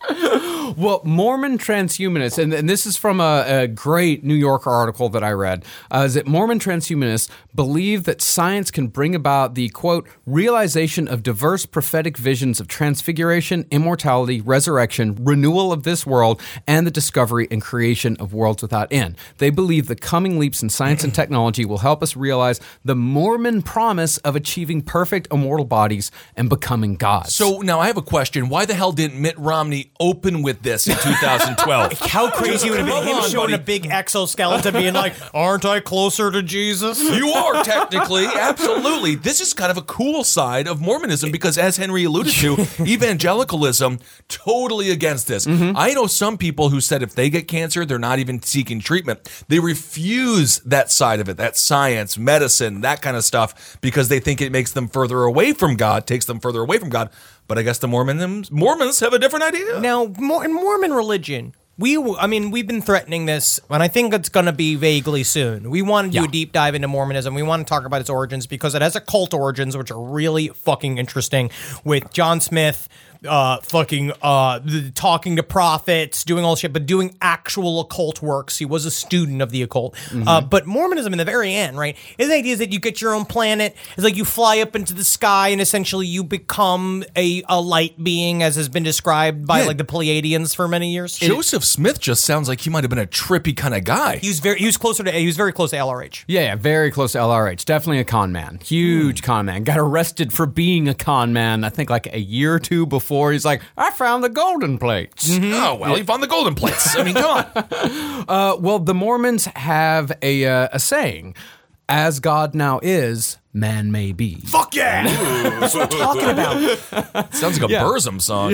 Speaker 1: Well, Mormon transhumanists, and this is from a great New Yorker article that I read, is that Mormon transhumanists believe that science can bring about the, quote, realization of diverse prophetic visions of transfiguration, immortality, resurrection, renewal of this world, and the discovery and creation of worlds without end. They believe the coming leaps in science and technology will help us realize the Mormon promise of achieving perfect immortal bodies and becoming gods.
Speaker 5: So now I have a question. Why the hell didn't Mitt Romney open with this in 2012?
Speaker 4: How crazy would it have been
Speaker 5: Come
Speaker 4: him
Speaker 5: on,
Speaker 4: showing a
Speaker 5: buddy.
Speaker 4: big exoskeleton being like, aren't I closer to Jesus?
Speaker 5: You are technically, absolutely. This is kind of a cool side of Mormonism because, as Henry alluded to, evangelicalism totally against this. I know some people who said if they get cancer, they're not even seeking treatment. They refuse that side of it, that science, medicine, that kind of stuff, because they think it makes them further away from God, takes them further away from God. But I guess the Mormons have a different idea.
Speaker 4: Now, in Mormon religion, we've been threatening this, and I think it's going to be vaguely soon. We want to do a deep dive into Mormonism. We want to talk about its origins because it has a cult origins, which are really fucking interesting, with John Smith talking to prophets, doing all this shit, but doing actual occult works. He was a student of the occult. But Mormonism in the very end, right, his idea is that you get your own planet. It's like you fly up into the sky and essentially you become a light being, as has been described by like the Pleiadians for many years.
Speaker 5: Joseph Smith just sounds like he might have been a trippy kind of guy.
Speaker 4: He was very close to LRH.
Speaker 1: Yeah, very close to LRH. Definitely a con man. Huge con man. Got arrested for being a con man, I think like a year or two before. He's like, I found the golden plates.
Speaker 5: Oh, well, he found the golden plates. I mean, come on.
Speaker 1: Well, the Mormons have a saying, as God now is, man may be.
Speaker 3: Fuck yeah!
Speaker 4: That's what I'm talking about.
Speaker 5: Sounds like a Burzum song.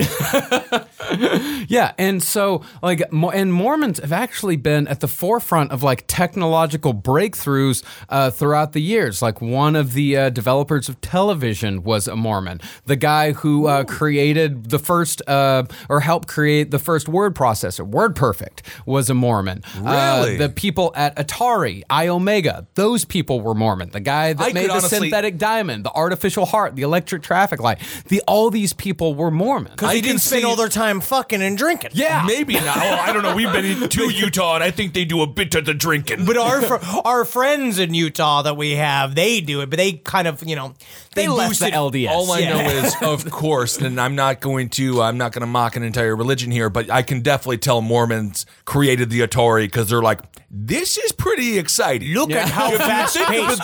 Speaker 1: Yeah, and so and Mormons have actually been at the forefront of like technological breakthroughs throughout the years. Like one of the developers of television was a Mormon. The guy who created the first or helped create the first word processor, WordPerfect, was a Mormon.
Speaker 5: Really?
Speaker 1: The people at Atari, Iomega, those people were Mormon. The guy that made the synthetic diamond, the artificial heart, the electric traffic light. All these people were Mormon.
Speaker 4: Because they didn't spend all their time fucking and drinking.
Speaker 1: Yeah.
Speaker 5: Maybe now. I don't know. We've been to Utah, and I think they do a bit of the drinking.
Speaker 4: But our friends in Utah that we have, they do it, but they kind of,
Speaker 1: They left the
Speaker 4: boosted
Speaker 1: LDS.
Speaker 5: All I know is, of course, and I'm not going to mock an entire religion here, but I can definitely tell Mormons created the Atari because they're like, this is pretty exciting.
Speaker 4: Look at how fast paced.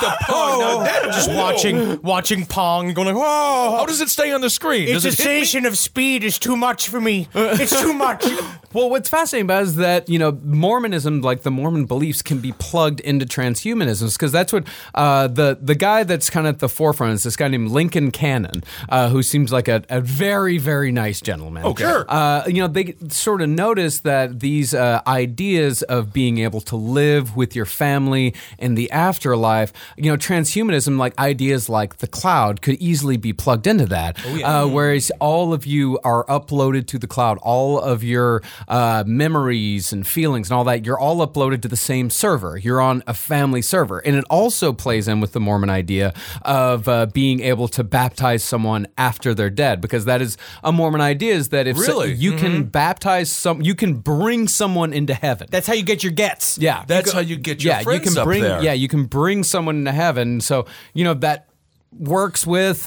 Speaker 4: Just watching Pong, going like, whoa.
Speaker 5: How does it stay on the screen?
Speaker 4: Its
Speaker 5: Does it hit me?
Speaker 4: sensation of speed is too much for me. It's too much.
Speaker 1: Well, what's fascinating about it is that, Mormonism, like the Mormon beliefs, can be plugged into transhumanism, because that's what the guy that's kind of at the forefront is this guy named Lincoln Cannon, who seems like a very, very nice gentleman.
Speaker 5: Okay. Sure.
Speaker 1: They sort of noticed that these ideas of being able to live with your family in the afterlife, transhumanism, like ideas like the cloud, could easily be plugged into that. Whereas all of you are uploaded to the cloud, all of your memories and feelings and all that, you're all uploaded to the same server. You're on a family server. And it also plays in with the Mormon idea of being able to baptize someone after they're dead, because that is a Mormon idea, is that if you can baptize you can bring someone into heaven.
Speaker 4: That's how you get your gets.
Speaker 1: Yeah.
Speaker 5: That's how you get your friends up there.
Speaker 1: Yeah, you can bring someone into heaven. So, that works with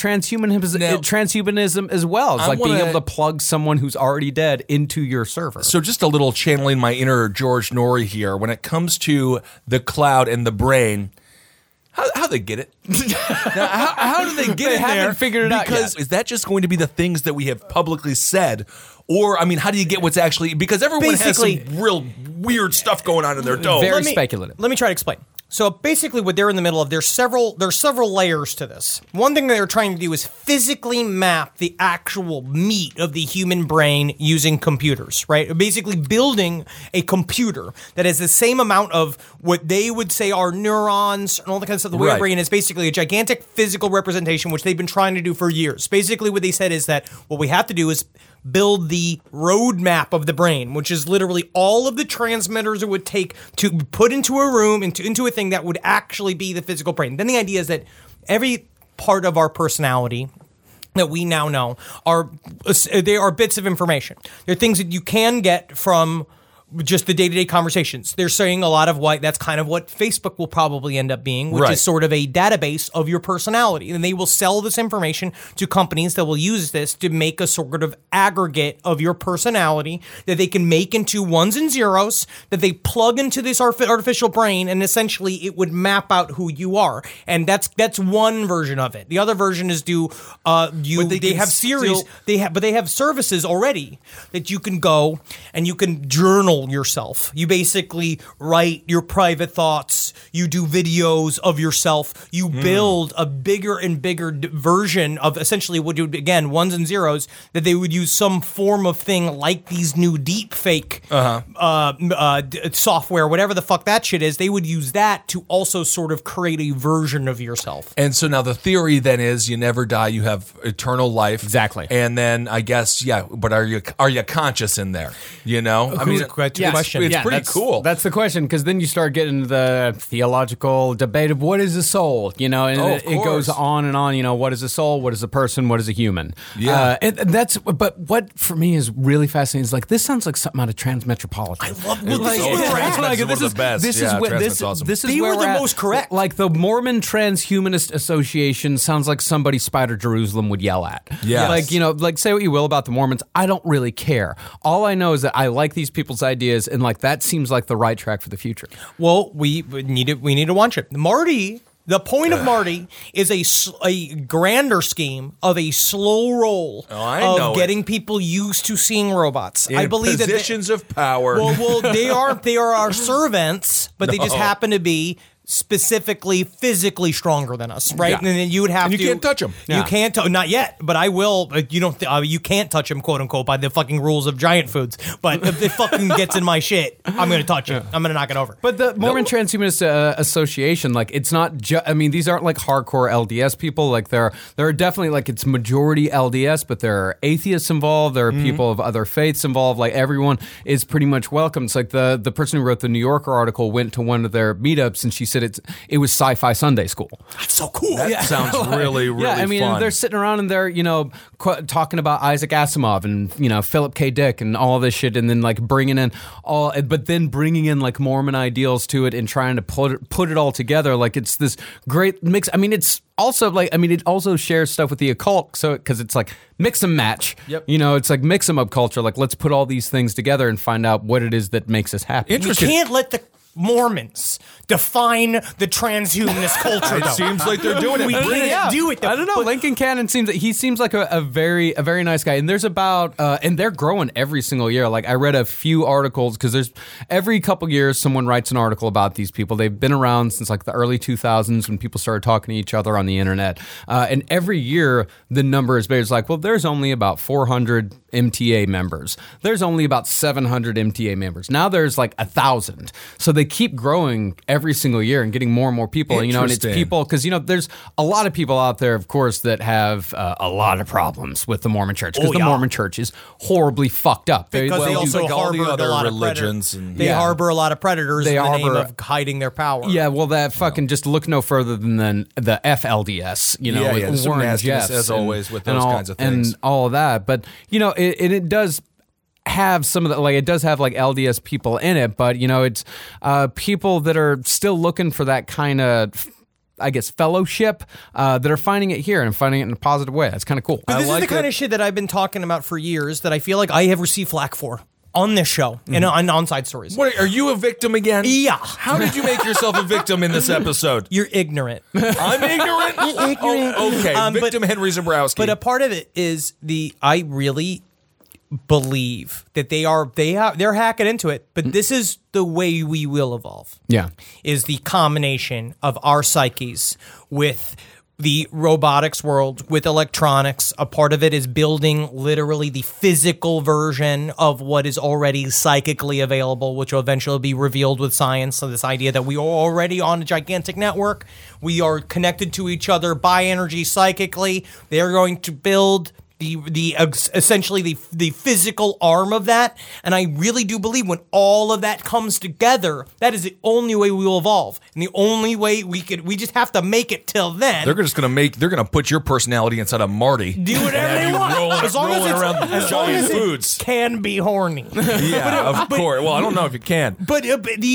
Speaker 1: transhumanism as well. It's like being able to plug someone who's already dead into your server.
Speaker 5: So just a little channeling my inner George Norrie here. When it comes to the cloud and the brain, how they get it? Now, how do they get
Speaker 1: They
Speaker 5: in there?
Speaker 1: haven't figured it out
Speaker 5: Because
Speaker 1: yet.
Speaker 5: is that just going to be the things that we have publicly said? Or, how do you get what's actually... Because everyone has some real weird stuff going on in their dome.
Speaker 1: Very speculative.
Speaker 4: Let me try to explain. So basically what they're in the middle of, there's several layers to this. One thing they're trying to do is physically map the actual meat of the human brain using computers, right? Basically building a computer that has the same amount of what they would say are neurons and all that kind of stuff. The way our brain is basically a gigantic physical representation, which they've been trying to do for years. Basically what they said is that what we have to do is build the roadmap of the brain, which is literally all of the transmitters it would take to put into a room, into a thing that would actually be the physical brain. Then the idea is that every part of our personality that we now know are bits of information. They're things that you can get from just the day-to-day conversations. They're saying a lot of that's kind of what Facebook will probably end up being, which
Speaker 5: Right.
Speaker 4: is sort of a database of your personality. And they will sell this information to companies that will use this to make a sort of aggregate of your personality that they can make into ones and zeros that they plug into this artificial brain, and essentially it would map out who you are. And that's one version of it. The other version is they have series, they have services already that you can go and you can journal yourself. You basically write your private thoughts. You do videos of yourself. You build a bigger and bigger version of essentially what you would, again, ones and zeros, that they would use some form of thing like these new deep fake software, whatever the fuck that shit is. They would use that to also sort of create a version of yourself.
Speaker 5: And so now the theory then is you never die, you have eternal life.
Speaker 1: Exactly.
Speaker 5: And then I guess, but are you conscious in there? You know? I mean,
Speaker 4: question.
Speaker 5: It's pretty cool.
Speaker 1: That's the question, because then you start getting the theological debate of what is a soul, and it goes on and on. What is a soul? What is a person? What is a human?
Speaker 5: Yeah.
Speaker 1: But what for me is really fascinating is this sounds like something out of Transmetropolitan.
Speaker 4: I love
Speaker 5: Transmet is one of the best.
Speaker 1: This
Speaker 5: Yeah,
Speaker 1: is where
Speaker 5: Transmet's awesome.
Speaker 1: this is
Speaker 4: They
Speaker 1: where
Speaker 4: were
Speaker 1: we're
Speaker 4: the
Speaker 1: at.
Speaker 4: most correct.
Speaker 1: Like the Mormon Transhumanist Association sounds like somebody Spider Jerusalem would yell at.
Speaker 5: Yes.
Speaker 1: Say what you will about the Mormons, I don't really care. All I know is that I like these people's ideas, and that seems like the right track for the future.
Speaker 4: Well, we need to watch it. Marty. The point of Marty is a grander scheme of a slow roll of getting people used to seeing robots.
Speaker 5: In
Speaker 4: I believe
Speaker 5: positions of power.
Speaker 4: Well, they are our servants, but they just happen to be specifically physically stronger than us, right?
Speaker 5: Yeah.
Speaker 4: And then you would have
Speaker 5: And you
Speaker 4: to.
Speaker 5: can't touch them.
Speaker 4: You can't. Not yet, but I will. You don't. You can't touch them, quote unquote, by the fucking rules of giant foods. But if it fucking gets in my shit, I'm gonna touch it. I'm gonna knock it over.
Speaker 1: But the Mormon Transhumanist Association, it's not just. I mean, these aren't hardcore LDS people. There are definitely it's majority LDS, but there are atheists involved. There are people of other faiths involved. Everyone is pretty much welcome. It's the person who wrote the New Yorker article went to one of their meetups, and she said it was sci-fi Sunday school.
Speaker 4: That's so cool.
Speaker 5: That sounds really, really
Speaker 1: I mean,
Speaker 5: fun.
Speaker 1: they're sitting around and they're, talking about Isaac Asimov and, Philip K. Dick and all this shit, and then bringing in Mormon ideals to it and trying to put it all together. It's this great mix. I mean, it's also it also shares stuff with the occult. So, because it's mix and match.
Speaker 4: Yep.
Speaker 1: It's mix 'em up culture. Let's put all these things together and find out what it is that makes us happy.
Speaker 4: You can't let the Mormons define the transhumanist culture.
Speaker 5: It seems like they're doing it.
Speaker 4: We can't do it.
Speaker 1: I don't know. Lincoln Cannon seems like a very nice guy, and there's about and they're growing every single year. I read a few articles because there's every couple years someone writes an article about these people. They've been around since the early 2000s when people started talking to each other on the internet, and every year the number is big. It's there's only about 400 MTA members. There's only about 700 MTA members. Now there's 1,000. So they keep growing every single year and getting more and more people. And it's people because there's a lot of people out there, of course, that have a lot of problems with the Mormon Church because the Mormon Church is horribly fucked up.
Speaker 4: Because they also
Speaker 5: all the
Speaker 4: harbor
Speaker 5: other
Speaker 4: a lot
Speaker 5: religions.
Speaker 4: of they harbor a lot of predators in the name of hiding their power.
Speaker 1: Yeah, well, that fucking just look no further than the FLDS. With
Speaker 5: some
Speaker 1: Warren
Speaker 5: nastiness,
Speaker 1: Jeffs
Speaker 5: as always, with
Speaker 1: and
Speaker 5: those
Speaker 1: all,
Speaker 5: kinds of things.
Speaker 1: and all of that. But it does have some of the it does have LDS people in it, but it's people that are still looking for that kind of, I guess, fellowship that are finding it here and finding it in a positive way. That's kind of cool.
Speaker 4: But this is the kind of shit that I've been talking about for years that I feel like I have received flack for on this show and on Side Stories.
Speaker 5: What, are you a victim again?
Speaker 4: Yeah.
Speaker 5: How did you make yourself a victim in this episode?
Speaker 4: You're ignorant.
Speaker 5: I'm ignorant?
Speaker 4: Ignorant.
Speaker 5: Oh, okay,
Speaker 4: But-
Speaker 5: victim Henry Zabrowski.
Speaker 4: But a part of it is I really believe that they're hacking into it, but this is the way we will evolve.
Speaker 1: Yeah.
Speaker 4: Is the combination of our psyches with the robotics world, with electronics. A part of it is building literally the physical version of what is already psychically available, which will eventually be revealed with science. So this idea that we are already on a gigantic network, we are connected to each other by energy psychically. They're going to build essentially the physical arm of that. And I really do believe when all of that comes together, that is the only way we will evolve, and the only way we just have to make it till then.
Speaker 5: They're gonna put your personality inside of Marty.
Speaker 4: Do whatever they want. As long as
Speaker 5: giant
Speaker 4: it
Speaker 5: foods.
Speaker 4: can be horny.
Speaker 5: Yeah, of course. Well, I don't know if you can.
Speaker 4: But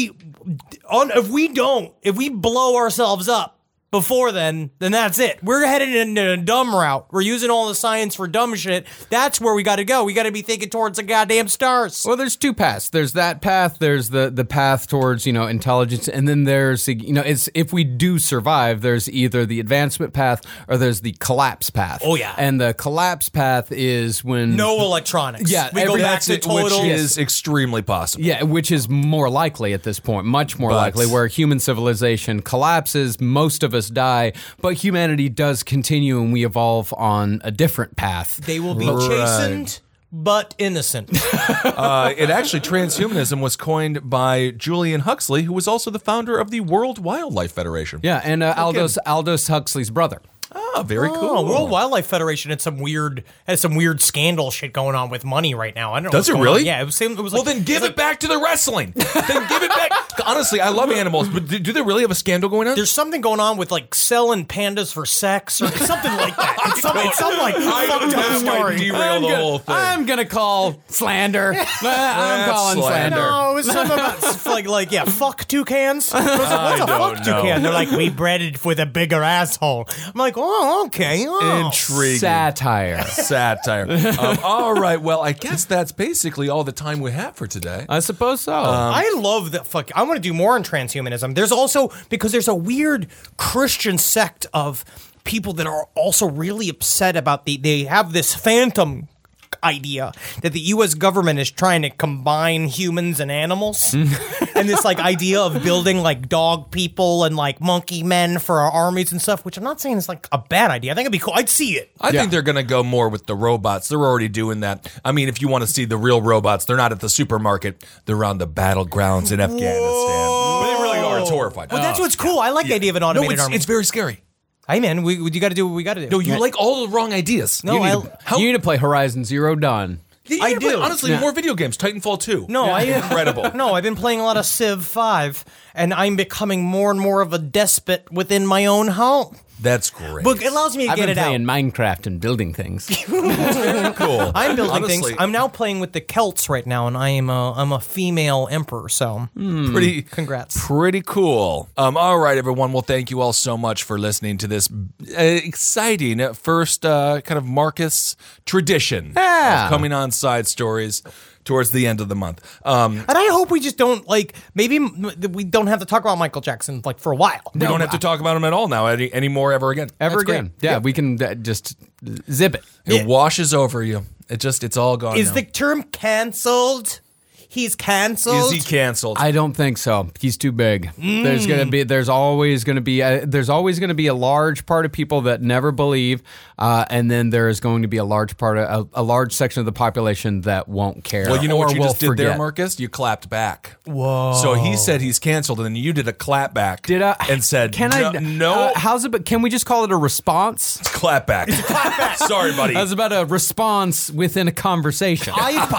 Speaker 4: if we blow ourselves up before then that's it. We're headed in a dumb route. We're using all the science for dumb shit. That's where we got to go. We got to be thinking towards the goddamn stars.
Speaker 1: Well, there's two paths. There's that path. There's the path towards, intelligence. And then there's, it's if we do survive, there's either the advancement path or there's the collapse path.
Speaker 4: Oh, yeah.
Speaker 1: And the collapse path is when...
Speaker 4: No electronics.
Speaker 1: Yeah.
Speaker 4: We go back to total...
Speaker 5: Which is extremely possible.
Speaker 1: Yeah, which is more likely at this point, much more likely, where human civilization collapses, most of us die, but humanity does continue and we evolve on a different path.
Speaker 4: They will be chastened, but innocent.
Speaker 5: It actually, transhumanism was coined by Julian Huxley, who was also the founder of the World Wildlife Federation.
Speaker 1: Yeah, and Aldous Huxley's brother.
Speaker 5: Oh, very cool.
Speaker 4: World Wildlife Federation had some weird scandal shit going on with money right now. I don't know.
Speaker 5: Does it really?
Speaker 4: Yeah, it was
Speaker 5: well, then give it back to the wrestling. Then give it back. Honestly, I love animals, but do they really have a scandal going on?
Speaker 4: There's something going on with like selling pandas for sex or something like that. It's some like fucked up story.
Speaker 5: Derail the whole thing.
Speaker 1: I'm gonna call slander. I'm calling slander.
Speaker 4: No, it was something about fuck toucans. What's a fuck toucan? They're like, we bred it with a bigger asshole. I'm like, oh, okay. Oh.
Speaker 5: Intriguing.
Speaker 1: Satire.
Speaker 5: All right. Well, I guess that's basically all the time we have for today.
Speaker 1: I suppose so.
Speaker 4: I love that. I want to do more on transhumanism. There's also, because there's a weird Christian sect of people that are also really upset about they have this phantom idea that the U.S. government is trying to combine humans and animals, and this like idea of building like dog people and like monkey men for our armies and stuff, which I'm not saying is like a bad idea. I think it'd be cool. I'd see it.
Speaker 5: I think they're going to go more with the robots. They're already doing that. I mean, if you want to see the real robots, they're not at the supermarket. They're on the battlegrounds in Afghanistan. But they really are. It's horrifying.
Speaker 4: Well, that's what's cool. I like the idea of an automated army.
Speaker 5: It's very scary.
Speaker 4: Hey, man, you got to do what we got to do.
Speaker 5: No, you like all the wrong ideas.
Speaker 4: No,
Speaker 1: you need to play Horizon Zero Dawn.
Speaker 5: I do. Honestly, more video games. Titanfall 2.
Speaker 4: No,
Speaker 5: incredible.
Speaker 4: No, I've been playing a lot of Civ 5, and I'm becoming more and more of a despot within my own home.
Speaker 5: That's great.
Speaker 4: But it allows me to get it out.
Speaker 1: I've been playing Minecraft and building things.
Speaker 5: Very cool.
Speaker 4: I'm building things. I'm now playing with the Celts right now, and I'm a female emperor. So
Speaker 5: pretty
Speaker 4: congrats.
Speaker 5: Pretty cool. All right, everyone. Well, thank you all so much for listening to this exciting first kind of Marcus tradition of coming on Side Stories towards the end of the month.
Speaker 4: And I hope we just don't maybe we don't have to talk about Michael Jackson for a while.
Speaker 5: We don't have to talk about him at all now anymore ever again.
Speaker 1: Ever again. Great. Yeah, we can just zip it.
Speaker 5: It washes over you. It's all gone.
Speaker 4: Is
Speaker 5: now.
Speaker 4: the term canceled? He's canceled.
Speaker 5: Is he canceled?
Speaker 1: I don't think so. He's too big. There's always going to be a large part of people that never believe, and then there is going to be a large section of the population that won't care.
Speaker 5: Well, you know what you just did
Speaker 1: forget.
Speaker 5: there, Marcus? You clapped back.
Speaker 4: Whoa!
Speaker 5: So he said he's canceled, and then you did a clap back.
Speaker 1: Did I?
Speaker 5: And said, "No."
Speaker 1: How's it? But can we just call it a response?
Speaker 5: It's clap back. Sorry, buddy.
Speaker 1: That's about a response within a conversation.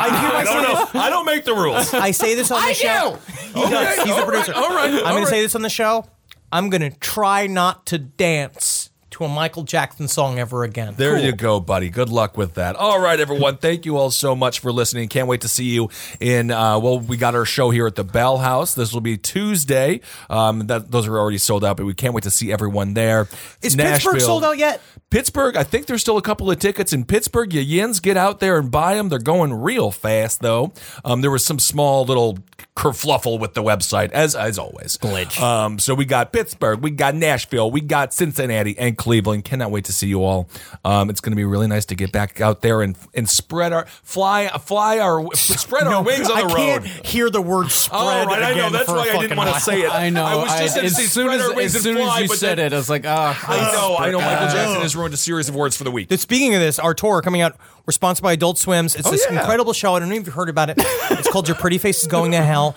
Speaker 5: I don't make the rules.
Speaker 4: I say this on the show. He does. He's the producer.
Speaker 5: All right.
Speaker 4: I'm going to say this on the show. I'm going to try not to dance to a Michael Jackson song ever again.
Speaker 5: There you go, buddy. Good luck with that. All right, everyone. Thank you all so much for listening. Can't wait to see you in, we got our show here at the Bell House. This will be Tuesday. Those are already sold out, but we can't wait to see everyone there.
Speaker 4: Is Pittsburgh sold out yet?
Speaker 5: Pittsburgh, I think there's still a couple of tickets in Pittsburgh. You yins, get out there and buy them. They're going real fast, though. There was some small little kerfluffle with the website, as always.
Speaker 1: Glitch.
Speaker 5: So we got Pittsburgh, we got Nashville, we got Cincinnati, and Cleveland. Cannot wait to see you all. It's going to be really nice to get back out there and spread our wings on the road.
Speaker 4: I can't hear the word spread.
Speaker 5: Oh, right, I know.
Speaker 4: Again
Speaker 5: That's why I didn't want to say it.
Speaker 1: I know.
Speaker 5: I was just going to say spread our wings
Speaker 1: as
Speaker 5: and
Speaker 1: soon
Speaker 5: fly,
Speaker 1: as you
Speaker 5: but
Speaker 1: said it, I was like,
Speaker 5: I know. Michael Jackson has ruined a series of words for the week.
Speaker 4: Speaking of this, our tour coming out. We're sponsored by Adult Swims. It's this incredible show. I don't know if you've heard about it. It's called Your Pretty Face is Going to Hell. Hell.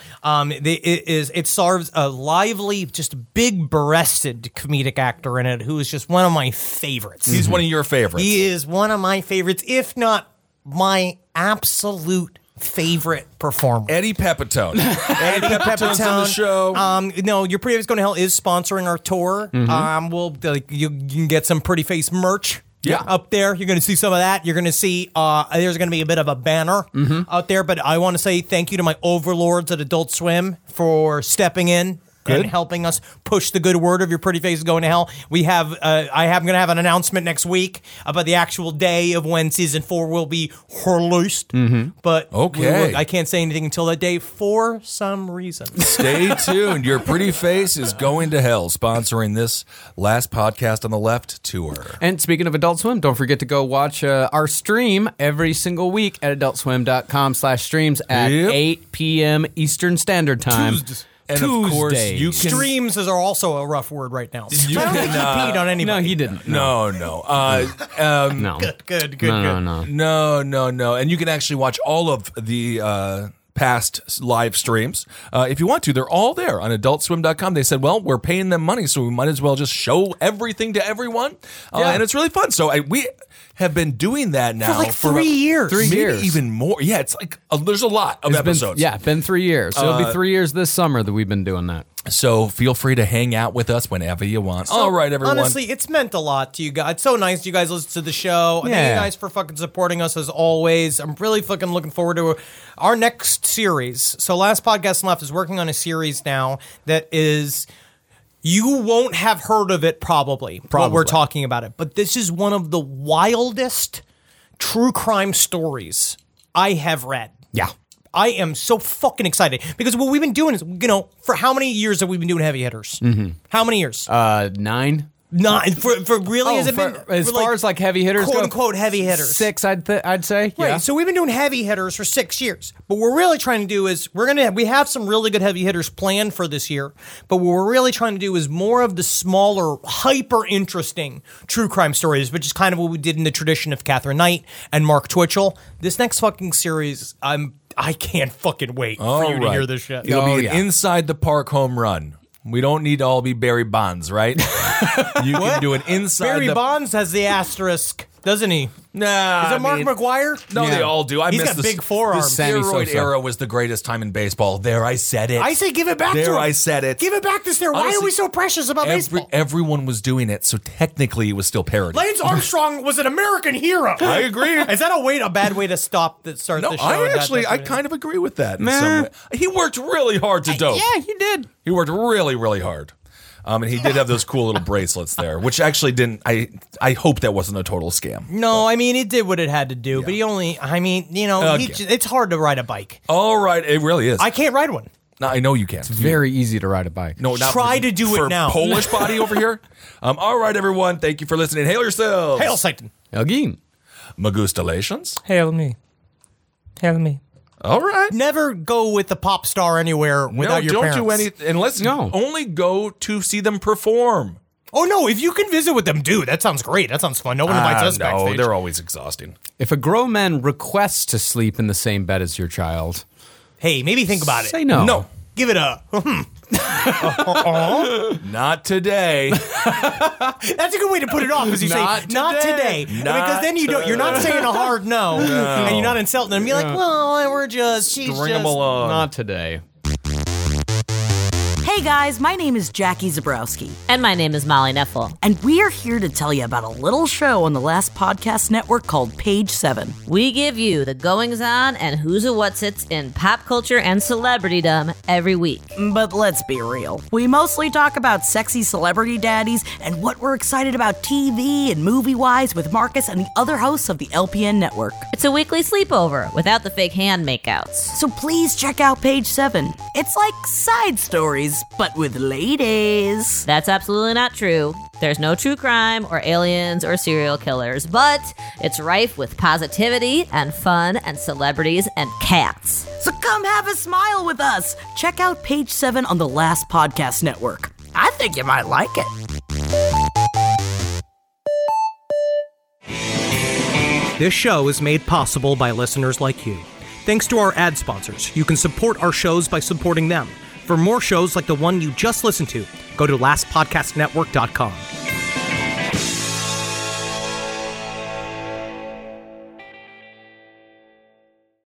Speaker 4: It serves a lively, just big-breasted comedic actor in it who is just one of my favorites.
Speaker 5: He's one of your favorites.
Speaker 4: He is one of my favorites, if not my absolute favorite performer.
Speaker 5: Eddie Pepitone. Eddie Pepitone's on the show.
Speaker 4: No, Your Pretty Face Going to Hell is sponsoring our tour. You can get some Pretty Face merch.
Speaker 5: Yeah.
Speaker 4: Up there, you're going to see some of that. You're going to see there's going to be a bit of a banner out there. But I want to say thank you to my overlords at Adult Swim for stepping in and helping us push the good word of Your Pretty Face is Going to Hell. We have I am going to have an announcement next week about the actual day of when season 4 will be released. But I can't say anything until that day for some reason.
Speaker 5: Stay tuned. Your Pretty Face is Going to Hell, sponsoring this Last Podcast on the Left tour.
Speaker 1: And speaking of Adult Swim, don't forget to go watch our stream every single week at adultswim.com/streams at 8 p.m. Eastern Standard Time.
Speaker 5: And of course, you can...
Speaker 4: Streams are also a rough word right now.
Speaker 5: You
Speaker 4: I don't think he peed on anybody.
Speaker 1: No, he didn't.
Speaker 5: No.
Speaker 1: No.
Speaker 4: Good.
Speaker 5: No. And you can actually watch all of the past live streams. If you want to, they're all there on adultswim.com. They said, well, we're paying them money, so we might as well just show everything to everyone. And it's really fun. So we have been doing that now
Speaker 4: for like 3 years.
Speaker 5: Maybe even more. Yeah, it's like there's a lot of episodes.
Speaker 1: Been 3 years. So it'll be 3 years this summer that we've been doing that.
Speaker 5: So feel free to hang out with us whenever you want.
Speaker 4: So,
Speaker 5: all right, everyone.
Speaker 4: Honestly, it's meant a lot to you guys. It's so nice you guys listen to the show. Thank you guys for fucking supporting us as always. I'm really fucking looking forward to our next series. So Last Podcast Left is working on a series now that is... You won't have heard of it probably. What we're talking about it. But this is one of the wildest true crime stories I have read.
Speaker 1: Yeah.
Speaker 4: I am so fucking excited because what we've been doing is, for how many years have we been doing heavy hitters? How many years?
Speaker 1: 9.
Speaker 4: Not for really has it been
Speaker 1: as far as like heavy hitters,
Speaker 4: quote
Speaker 1: go,
Speaker 4: unquote heavy hitters?
Speaker 1: 6, I'd say.
Speaker 4: Right.
Speaker 1: Yeah.
Speaker 4: So we've been doing heavy hitters for 6 years. But what we're really trying to do is we have some really good heavy hitters planned for this year. But what we're really trying to do is more of the smaller, hyper interesting true crime stories, which is kind of what we did in the tradition of Catherine Knight and Mark Twitchell. This next fucking series, I can't fucking wait for you to hear this shit.
Speaker 5: It'll be an inside the park home run. We don't need to all be Barry Bonds, right? You can do an inside
Speaker 4: Barry Bonds has the asterisk, doesn't he?
Speaker 5: Nah.
Speaker 4: Is it Mark McGwire?
Speaker 5: No, they all do.
Speaker 4: He's got big forearms.
Speaker 5: The steroid era was the greatest time in baseball. There, I said it.
Speaker 4: I say give it back to him.
Speaker 5: There, I said it.
Speaker 4: Give it back to steroid. Why are we so precious about baseball?
Speaker 5: Everyone was doing it, so technically it was still parody.
Speaker 4: Lance Armstrong was an American hero.
Speaker 5: I agree.
Speaker 4: Is that a bad way to start the show?
Speaker 5: No, I kind of agree with that in some way. He worked really hard to dope.
Speaker 1: Yeah, he did.
Speaker 5: He worked really, really hard. And he did have those cool little bracelets there, which actually didn't. I hope that wasn't a total scam.
Speaker 4: No, I mean, it did what it had to do, but he only. I mean, it's hard to ride a bike.
Speaker 5: All right, it really is.
Speaker 4: I can't ride one.
Speaker 5: No, I know you can. It's
Speaker 1: very easy to ride a bike.
Speaker 5: No, not
Speaker 4: try to do it now.
Speaker 5: Polish body over here. All right, everyone. Thank you for listening. Hail yourselves.
Speaker 4: Hail Satan.
Speaker 1: Again.
Speaker 5: Magustalations.
Speaker 4: Hail me. Hail me.
Speaker 5: All right.
Speaker 4: Never go with the pop star anywhere without your parents.
Speaker 5: Don't do anything unless only go to see them perform.
Speaker 4: Oh no! If you can visit with them, dude, that sounds great. That sounds fun. No one invites us backstage.
Speaker 5: No, they're always exhausting.
Speaker 1: If a grown man requests to sleep in the same bed as your child,
Speaker 4: hey, maybe think about it.
Speaker 1: Say no.
Speaker 5: No.
Speaker 4: Give it a.
Speaker 5: Not today.
Speaker 4: That's a good way to put it off, because you say not today, because then you're not saying a hard no, and you're not insulting them. You're like, well, we're just
Speaker 5: string them along.
Speaker 1: Not today.
Speaker 6: Hey guys, my name is Jackie Zabrowski.
Speaker 7: And my name is Molly Neffel.
Speaker 6: And we are here to tell you about a little show on the Last Podcast Network called Page 7.
Speaker 7: We give you the goings-on and who's and what's-its in pop culture and celebritydom every week.
Speaker 6: But let's be real. We mostly talk about sexy celebrity daddies and what we're excited about TV and movie-wise with Marcus and the other hosts of the LPN Network.
Speaker 7: It's a weekly sleepover without the fake hand makeouts.
Speaker 6: So please check out Page 7. It's like side stories, but with ladies.
Speaker 7: That's absolutely not true. There's no true crime or aliens or serial killers, but it's rife with positivity and fun and celebrities and cats.
Speaker 6: So come have a smile with us. Check out Page 7 on the Last Podcast Network. I think you might like it.
Speaker 4: This show is made possible by listeners like you. Thanks to our ad sponsors. You can support our shows by supporting them. For more shows like the one you just listened to, go to lastpodcastnetwork.com.